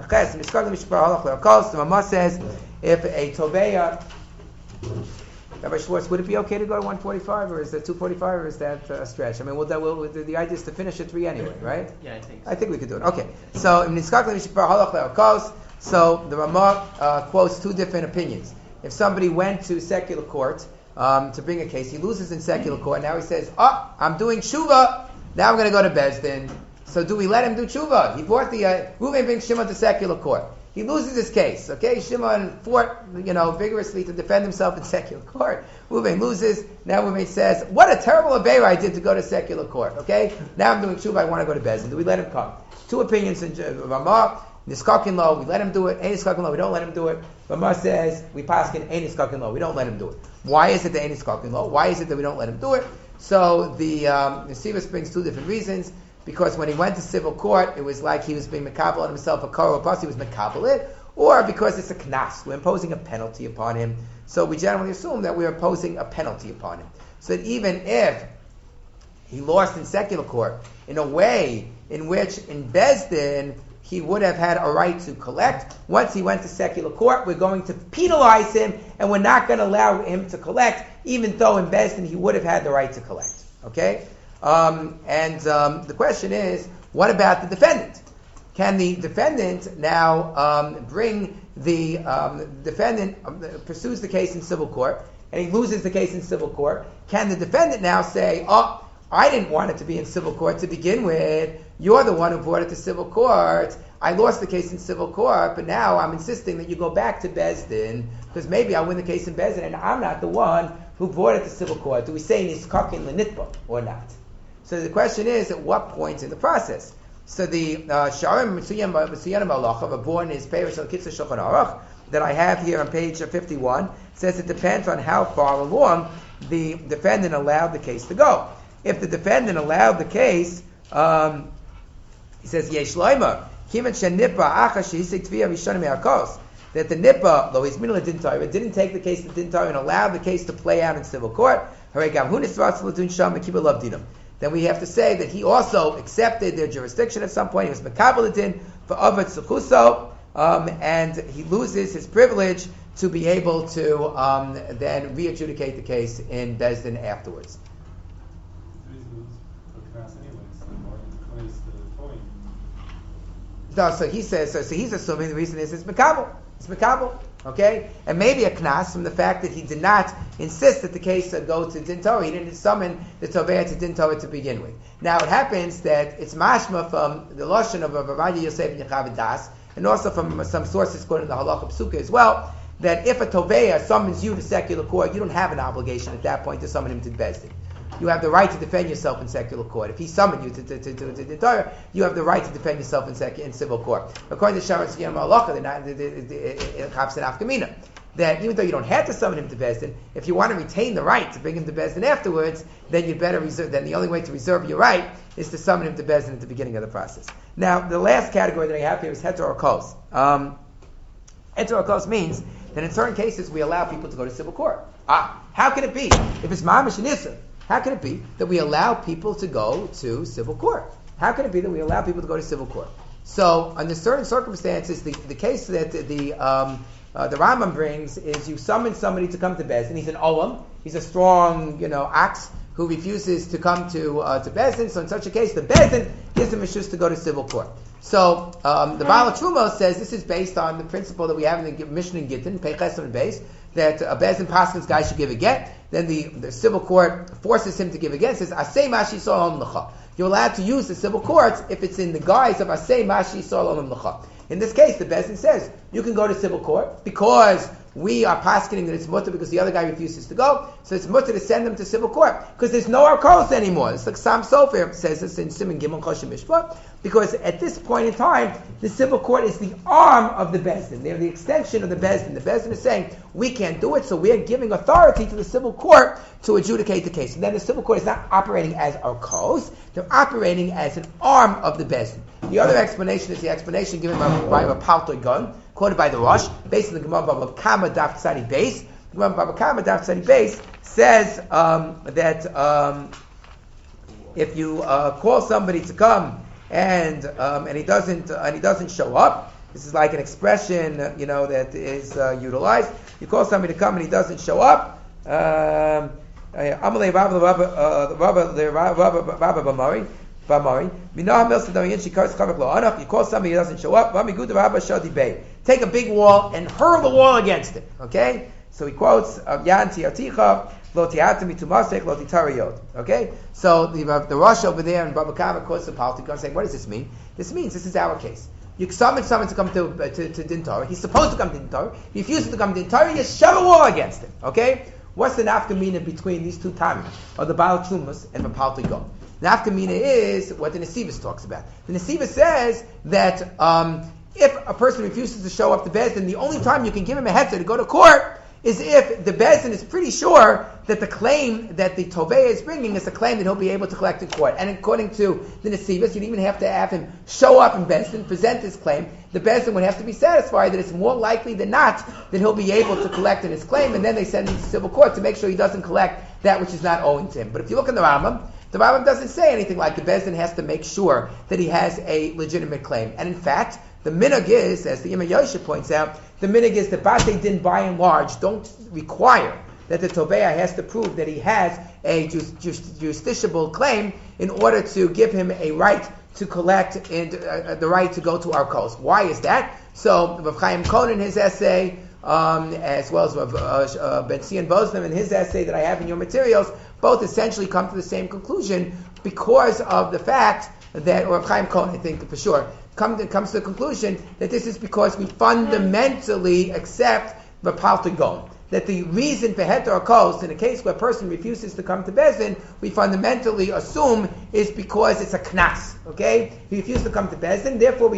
the Mama says, if a Toveya, Rabbi Schwartz, would it be okay to go to 145, or is that 245, or is that a stretch? I mean, the idea is to finish at 3 anyway, right?
Yeah, I think so.
I think we could do it. Okay, so the Ramah quotes two different opinions. If somebody went to secular court to bring a case, he loses in secular court, now he says, I'm doing tshuva, now I'm going to go to Bezdin. So do we let him do tshuva? He brought the Reuven brings Shimon to secular court. He loses his case, okay? Shimon fought, vigorously to defend himself in secular court. Reuven loses. Now Reuven says, what a terrible aveira I did to go to secular court, okay? Now I'm doing tshuva, I want to go to Bezdin. Do we let him come? Two opinions in Ramah. Niskakin lo, we let him do it. Ein niskakin lo, we don't let him do it. Ramah says, we paskin ein niskakin lo, we don't let him do it. Why is it the ein niskakin lo? Why is it that we don't let him do it? So the Nesivos brings two different reasons. Because when he went to civil court, it was like he was being mekabel on himself a karo, plus he was mekabel it, or because it's a knas, we're imposing a penalty upon him. So we generally assume that we're imposing a penalty upon him. So that even if he lost in secular court, in a way in which in Bezdin he would have had a right to collect, once he went to secular court, we're going to penalize him, and we're not going to allow him to collect, even though in Bezdin he would have had the right to collect. Okay? The question is, what about the defendant? Can the defendant now bring the defendant pursues the case in civil court, and he loses the case in civil court? Can the defendant now say, I didn't want it to be in civil court to begin with, you're the one who brought it to civil court, I lost the case in civil court, but now I'm insisting that you go back to Bezdin, because maybe I'll win the case in Bezdin, and I'm not the one who brought it to civil court. Do we say niskakin lenitba or not? So the question is, at what point in the process? So the Sharim Mitzuyan Malacha, born is Peiros al Kitzur Shulchan Aruch, that I have here on page 51, says it depends on how far along the defendant allowed the case to go. If the defendant allowed the case, he says, Yesh Loimer, Kimet Shenipa Acha Shehisik Tvia Rishonim Me'akos. that the Nippa, though he's minula didn't take the case to din Torah and allowed the case to play out in civil court. Then we have to say that he also accepted their jurisdiction at some point. He was mekabel din for avat sechuso, and he loses his privilege to be able to then re-adjudicate the case in Beis Din afterwards. No, so he says. So he's assuming the reason is it's mekabel. It's mekabel, okay? And maybe a knas from the fact that he did not insist that the case go to din Torah. He didn't summon the Tovei to din Torah to begin with. Now it happens that it's mashma from the lashon of Rabbi Yosef and Yechav Das, and also from some sources quoted in the Halacha Psuka as well, that if a Tovei summons you to secular court, you don't have an obligation at that point to summon him to Beis Din. You have the right to defend yourself in secular court. If he summoned you to Torah, you have the right to defend yourself in civil court. According to Sharon Tziyam Halacha, that even though you don't have to summon him to Beis Din, if you want to retain the right to bring him to Beis Din afterwards, then you better reserve. Then the only way to reserve your right is to summon him to Beis Din at the beginning of the process. Now, the last category that I have here is heter or kos. Heter or kos means that in certain cases we allow people to go to civil court. How can it be? If it's mamish and issa, how can it be that we allow people to go to civil court? How can it be that we allow people to go to civil court? So, under certain circumstances, the case that the Rambam brings is you summon somebody to come to Beis Din. He's an olam. He's a strong, ox who refuses to come to Beis Din. So, in such a case, the Beis Din gives him a shus to go to civil court. So, the Baal Truma says this is based on the principle that we have in the Mishnah in Gittin, Peiches and Beis, that a Beis Din paskins guy should give a get. Then the civil court forces him to give a get. It says, Asay mashi solom l'cha. You're allowed to use the civil courts if it's in the guise of Asay mashi solom l'cha. In this case, the Beis Din says, you can go to civil court because we are paskening that it's mutter because the other guy refuses to go, so it's mutter to send them to civil court because there's no arkos anymore. It's like Sam Sofer says this in Simon Gimel Choshen Mishpah, because at this point in time, the civil court is the arm of the Beis Din. They're the extension of the Beis Din. The Beis Din is saying, we can't do it, so we're giving authority to the civil court to adjudicate the case. And then the civil court is not operating as arkos, they're operating as an arm of the Beis Din. The other explanation is the explanation given by Paltoy Gun, quoted by the Rosh, based on the Gemara Bava Kama Daf Tzadi Beis. The Gemara Bava Kama Daf Tzadi Beis says that if you call somebody to come and he doesn't show up, this is like an expression that is utilized. You call somebody to come and he doesn't show up. You call somebody who doesn't show up. Take a big wall and hurl the wall against it. Okay? So he quotes Yan Tiaticha Lo Tiatami Tumasek Lo Titariyot. Okay? So the Rosh over there in Baba Kama quotes the Paltikon saying, what does this mean? This means this is our case. You summon someone to come to Din Torah. He's supposed to come to Din Torah. He refuses to come to Din Torah. You shove a wall against him. Okay? What's the nafkamina between these two tamim, or the Baal Trumas and the Paltikon? Nafkamina is what the Nesivus talks about. The Nesivus says that if a person refuses to show up to Beis Din, the only time you can give him a heter to go to court is if the Beis Din is pretty sure that the claim that the Tovei is bringing is a claim that he'll be able to collect in court. And according to the Nesivus, you'd even have to have him show up in Beis Din, present his claim. The Beis Din would have to be satisfied that it's more likely than not that he'll be able to collect in his claim, and then they send him to civil court to make sure he doesn't collect that which is not owing to him. But if you look in the Rambam doesn't say anything like the Beis Din has to make sure that he has a legitimate claim. And in fact, the minhag is, as the Imam Yoshe points out, the minhag is that Batei Din by and large don't require that the Toveya has to prove that he has a justiciable claim in order to give him a right to collect and the right to go to arkos. Why is that? So Rav Chaim Kohn in his essay, as well as Ben Zion Bosnam in his essay that I have in your materials, both essentially come to the same conclusion because of the fact that, or Rav Chaim Kohn, I think for sure, comes to the conclusion that this is because we fundamentally accept the Paltagon. That the reason for heter or kos, in a case where a person refuses to come to Beis Din, we fundamentally assume is because it's a knas. Okay? He refused to come to Beis Din, therefore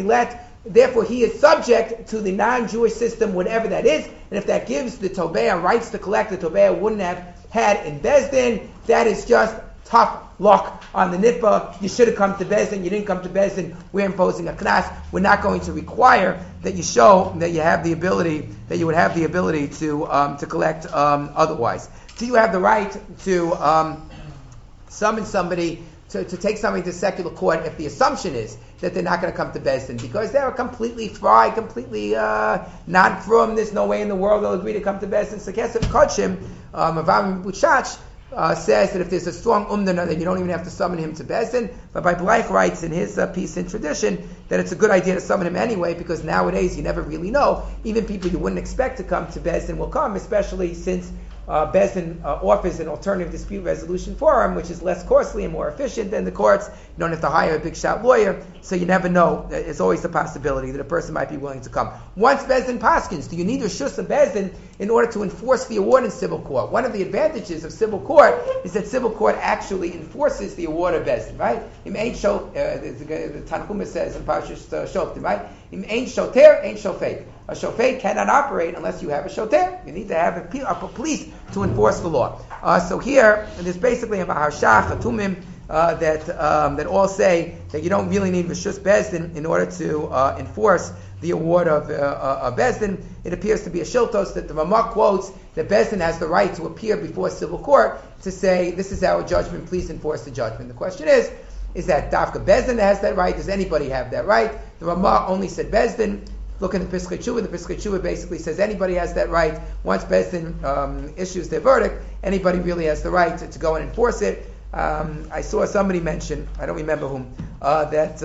he is subject to the non-Jewish system, whatever that is, and if that gives the Toveya rights to collect, the Toveya wouldn't have had in Beis Din, that is just tough luck on the nitba. You should have come to Bezdin. You didn't come to Bezdin. We're imposing a knas. We're not going to require that you show that you have the ability, that you would have the ability to collect otherwise. Do you have the right to summon somebody to take somebody to secular court if the assumption is that they're not going to come to Bezdin because they're completely fried, completely not from? There's no way in the world they'll agree to come to Bezdin. So Kesef Kodshim, Avraham Buchach, says that if there's a strong umdana, then you don't even have to summon him to Bezdin. But by Bleich writes in his piece in tradition that it's a good idea to summon him anyway because nowadays you never really know. Even people you wouldn't expect to come to Bezdin will come, especially since Bezdin offers an alternative dispute resolution forum, which is less costly and more efficient than the courts. You don't have to hire a big shot lawyer, so you never know. There's always the possibility that a person might be willing to come. Once Bezdin paskins, do you need Rishus of Bezdin in order to enforce the award in civil court? One of the advantages of civil court is that civil court actually enforces the award of Bezdin, right? The Tanchuma says in Parshas Shoftim, right? Im ein shoter, ein shofet. A shofet cannot operate unless you have a shoter. You need to have a police to enforce the law. So here, there's basically a maharshach, a tumim, that all say that you don't really need Rishus Bezdin in order to enforce the award of Bezdin. It appears to be a shiltos that the Ramah quotes that Bezdin has the right to appear before civil court to say, this is our judgment, please enforce the judgment. The question is that Dafka Bezdin has that right? Does anybody have that right? The Ramah only said Bezdin. Look at the Piskei Tshuva. The Piskei Tshuva basically says anybody has that right. Once Bezdin issues their verdict, anybody really has the right to go and enforce it. I saw somebody mention, I don't remember whom, that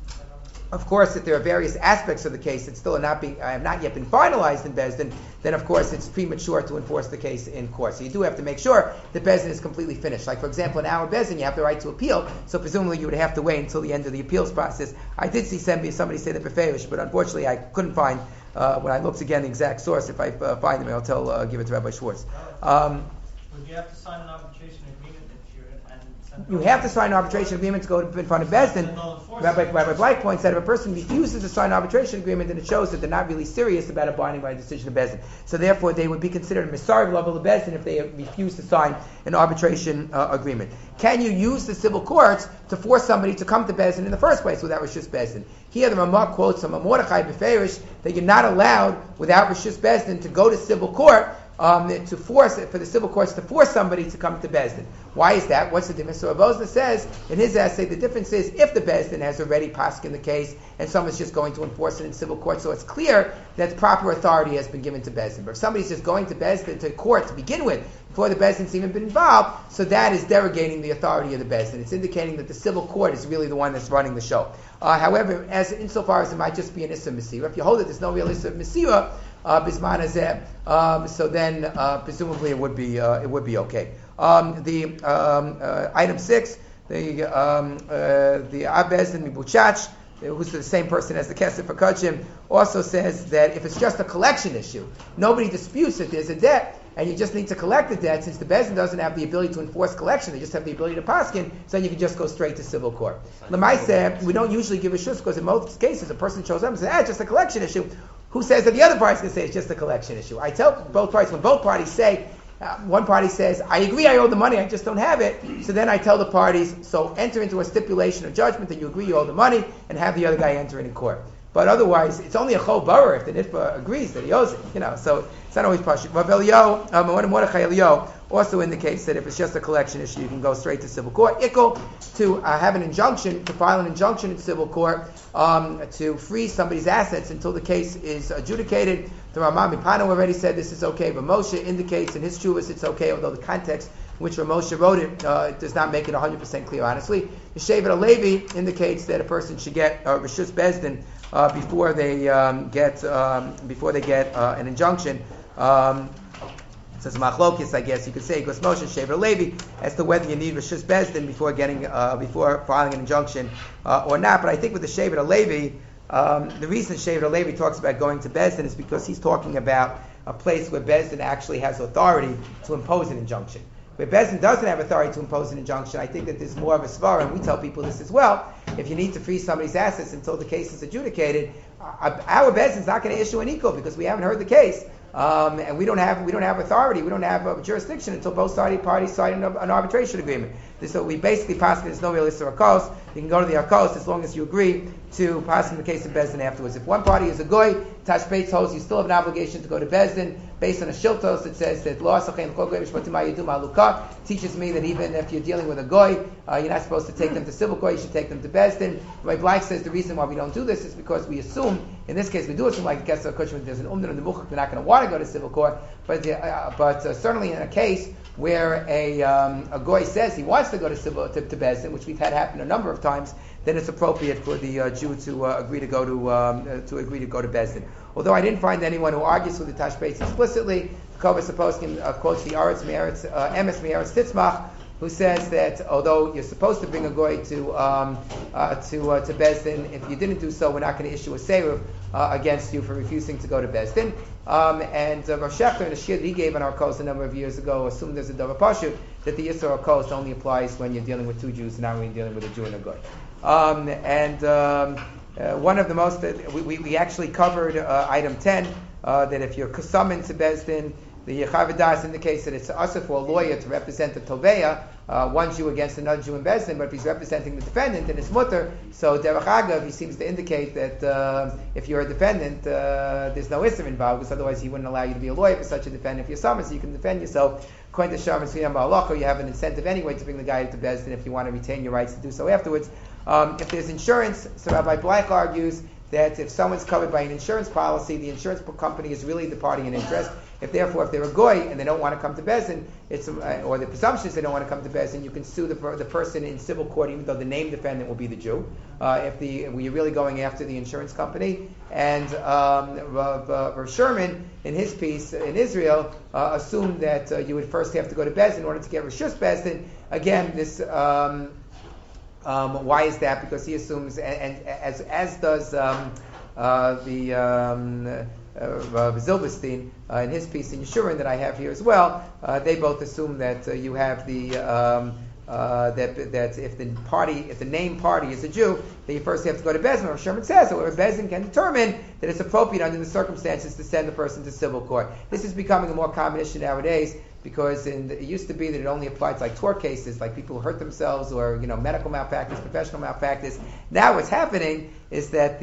of course, if there are various aspects of the case that still have not yet been finalized in Bezdin, then of course it's premature to enforce the case in court. So you do have to make sure that Bezdin is completely finished. Like for example, in our Bezdin, you have the right to appeal, so presumably you would have to wait until the end of the appeals process. I did see somebody say the beferish, but unfortunately I couldn't find, when I looked again, the exact source. If I find them, I'll give it to Rabbi Schwartz.
Would you have to sign an arbitration agreement if you're
you have to sign an arbitration agreement to go in front of Bezdin. Rabbi Black points that if a person refuses to sign an arbitration agreement, then it shows that they're not really serious about abiding by a decision of Bezdin. So therefore, they would be considered a misarib level of Bezdin if they refuse to sign an arbitration agreement. Can you use the civil courts to force somebody to come to Bezdin in the first place without Rishus Bezdin? Here the Ramah quotes from Mordechai Beferish that you're not allowed without Rishus Bezdin to go to civil court to force for the civil courts to force somebody to come to Bezdin. Why is that? What's the difference? So Abozna says in his essay the difference is if the Bezdin has already paskin the case and someone's just going to enforce it in civil court, so it's clear that proper authority has been given to Bezdin. But if somebody's just going to Bezdin to court to begin with before the Bezdin's even been involved, so that is derogating the authority of the Bezdin. It's indicating that the civil court is really the one that's running the show. However, as insofar as it might just be an issa Mesira, if you hold it, there's no real issa Mesira, bisman hazeh, so then presumably it would be okay. Item 6, the Bezdin Mibuchach, who's the same person as the Kesef HaKodshim, also says that if it's just a collection issue, nobody disputes that there's a debt, and you just need to collect the debt. Since the Bezdin doesn't have the ability to enforce collection, they just have the ability to paskin, so then you can just go straight to civil court. L'maaseh, we don't usually give a shus because in most cases a person shows up and says, it's just a collection issue. Who says that the other party's going to say it's just a collection issue? I tell both parties, when both parties say, one party says, I agree I owe the money, I just don't have it. So then I tell the parties, so enter into a stipulation of judgment that you agree you owe the money and have the other guy enter in court. But otherwise, it's only a chol barer if the nitba agrees that he owes it, so it's not always pashut. But Mordechai Eliyahu also indicates that if it's just a collection issue, you can go straight to civil court. Ikkel, to have an injunction, to file an injunction in civil court, to freeze somebody's assets until the case is adjudicated. The Ramah Mipano already said this is okay, but Moshe indicates in his chuvas it's okay, although the context in which Moshe wrote it does not make it 100% clear, honestly. The Shevet HaLevi indicates that a person should get Rishus Bezdin before they get an injunction. It says machlokis, I guess you could say, because Moshe Shevet HaLevi as to whether you need Rishus Bezdin before filing an injunction or not. But I think with the Shevet HaLevi, the reason Shevet HaLevi talks about going to Bezdin is because he's talking about a place where Bezdin actually has authority to impose an injunction. Where Bezdin doesn't have authority to impose an injunction, I think that there's more of a svara, and we tell people this as well, if you need to freeze somebody's assets until the case is adjudicated, our Bezdin is not going to issue an equal because we haven't heard the case. And we don't have authority, we don't have jurisdiction until both parties sign an arbitration agreement. So we basically pass there's no real Isser Akos. You can go to the Akos as long as you agree to pass in the case of Bezdin afterwards. If one party is a goy, Tashbetz holds you still have an obligation to go to Bezdin based on a shiltos that says that Lo Asachein Chol Goy Mishpatim Hayidum Haluka teaches me that even if you're dealing with a goy, you're not supposed to take them to civil court, you should take them to Bezdin. Rabbi Black says the reason why we don't do this is because we assume, in this case we do assume, like Gesser Kushman, there's an Umdan and the Muchak, they're not going to want to go to civil court, but certainly in a case where a goy says he wants to go to Bezdin, which we've had happen a number of times, then it's appropriate for the Jew to agree to go to Bezdin. Although I didn't find anyone who argues with the Tashbetz explicitly, Kovas Saposkim quotes the Emes Me'eretz Titzmach, who says that although you're supposed to bring a goy to Bezdin, if you didn't do so, we're not going to issue a seruv against you for refusing to go to Bezdin. And Rav Shechter, in a shir that he gave on our coast a number of years ago, assumed there's a davar pashut that the Yisrael coast only applies when you're dealing with two Jews, not when you're dealing with a Jew and a goy. One of the most we actually covered item 10 that if you're summoned to Bezdin, the Chavadas indicates that it's also for a lawyer to represent the Toveya, one Jew against another Jew in Bezdin, but if he's representing the defendant, then it's mutter. So Derech Agav, he seems to indicate that if you're a defendant, there's no Isser involved, because otherwise he wouldn't allow you to be a lawyer for such a defendant. If you're summoned, so you can defend yourself. According to Sharm and Siyam Ba'alacha, you have an incentive anyway to bring the guy to Bezdin if you want to retain your rights to do so afterwards. If there's insurance, so Rabbi Black argues that if someone's covered by an insurance policy, the insurance company is really the party in interest. If they're a goy and they don't want to come to Bezdin, or the presumption is they don't want to come to Bezdin, you can sue the person in civil court, even though the named defendant will be the Jew. If you're really going after the insurance company, and Rav Sherman in his piece in Israel assumed that you would first have to go to Bezdin in order to get Rishus Bezdin. Again, this. Why is that? Because he assumes, and as does Zilberstein in his piece in Yeshurun that I have here as well, they both assume that you have the that if the named party is a Jew, then you first have to go to Bezdin. Or Sherman says, or Bezdin can determine that it's appropriate under the circumstances to send the person to civil court. This is becoming a more common issue nowadays, because it used to be that it only applied to like tort cases, like people who hurt themselves, or medical malpractice, professional malpractice. Now what's happening is that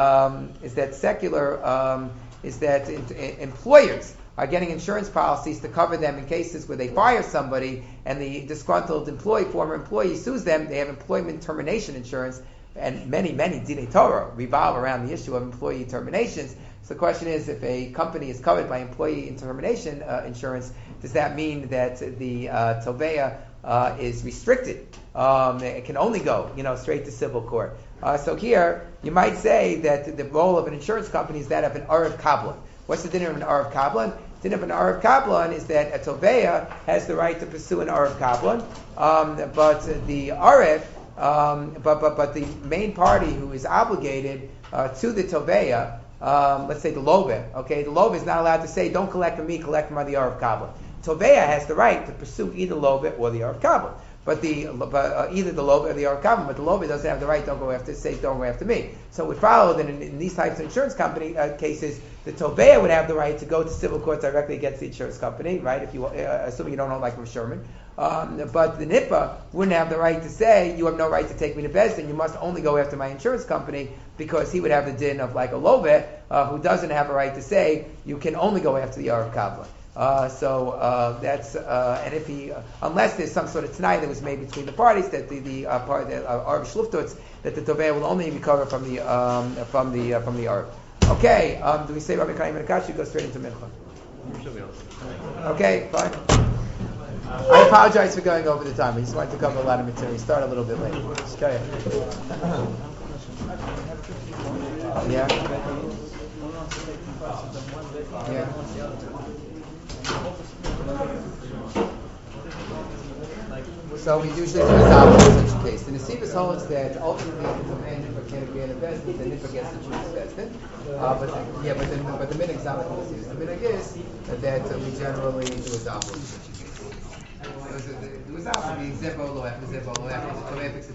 employers are getting insurance policies to cover them in cases where they fire somebody and the disgruntled former employee sues them. They have employment termination insurance, and many Dinei Torah revolve around the issue of employee terminations. So the question is, if a company is covered by employee termination insurance, does that mean that the Toveya is restricted? It can only go, straight to civil court. So here, you might say that the role of an insurance company is that of an Arav Kablan. What's the dinner of an Arav Kablan? The dinner of an Arav Kablan is that a Toveya has the right to pursue an Arav Kablan, but the Arav, but the main party who is obligated to the Toveya, let's say the Lobe, okay, the Lobe is not allowed to say, don't collect from me, collect from the Arav Kablan. Toveya has the right to pursue either Lobe or the Arav Kablan. But either the Lobe or the Arav Kablan, but the Lobe doesn't have the right, don't go after me. So it would follow that in these types of insurance company cases, the Toveya would have the right to go to civil court directly against the insurance company, right? If you assuming you don't know like Rav Sherman. But the NIPA wouldn't have the right to say, you have no right to take me to Bezdin, you must only go after my insurance company, because he would have the din of like a Lobe, who doesn't have a right to say, you can only go after the Arav Kablan. That's and if he unless there's some sort of t'nai that was made between the parties that the Arav Shluftuts that the Toveya will only recover from the Arav. Okay, do we say Rabbi Chaim and Akash? Go straight into Mincha. Okay, fine. I apologize for going over the time. I just wanted to cover a lot of material. We start a little bit late. Okay. Yeah. So we usually do resolve in such a case. The Nesivus holds that ultimately if the man can't agree on a Bezdin, then Niffer gets the Jewish Bezdin. But the minhag is not like the Nesivus. The minhag is that we generally do resolve in such a case. The resolve would be Zebolo after Zebolo after the